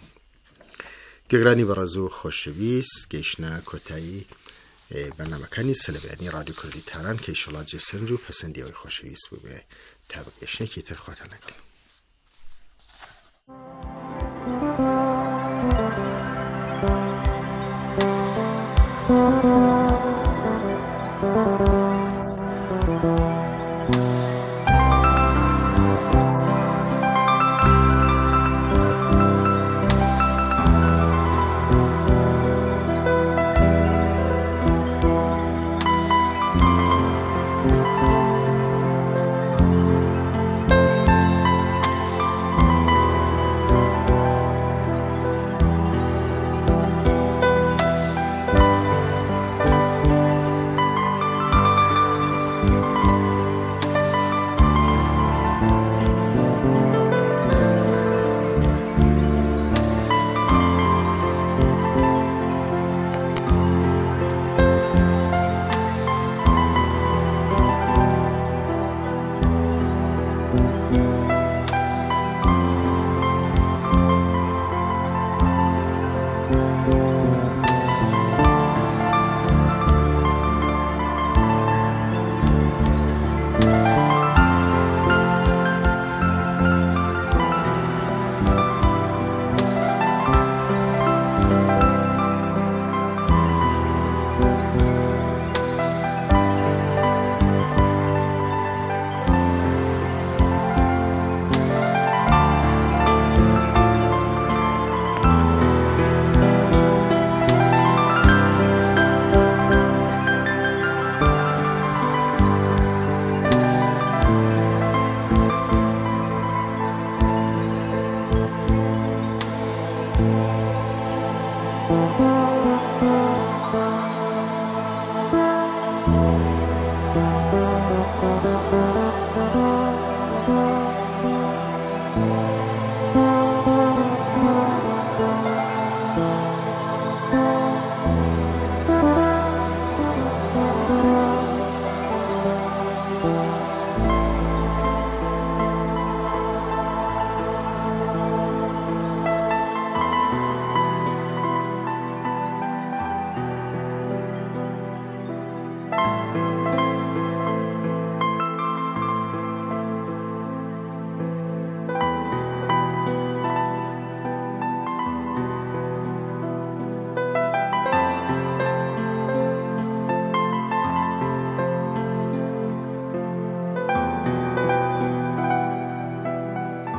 گەگرانی بەڕێز و خۆشەویست، گەیشتنە کۆتایی بەرنامەکانی سەلەبیانی ڕادیۆ کوردی تاران کە ئیشەڵا جێسەرنج و پەسەندیەوەی خۆشەویست بووبێ تا بەگەشتێکی تر خواتان لەگەڵ. Thank you.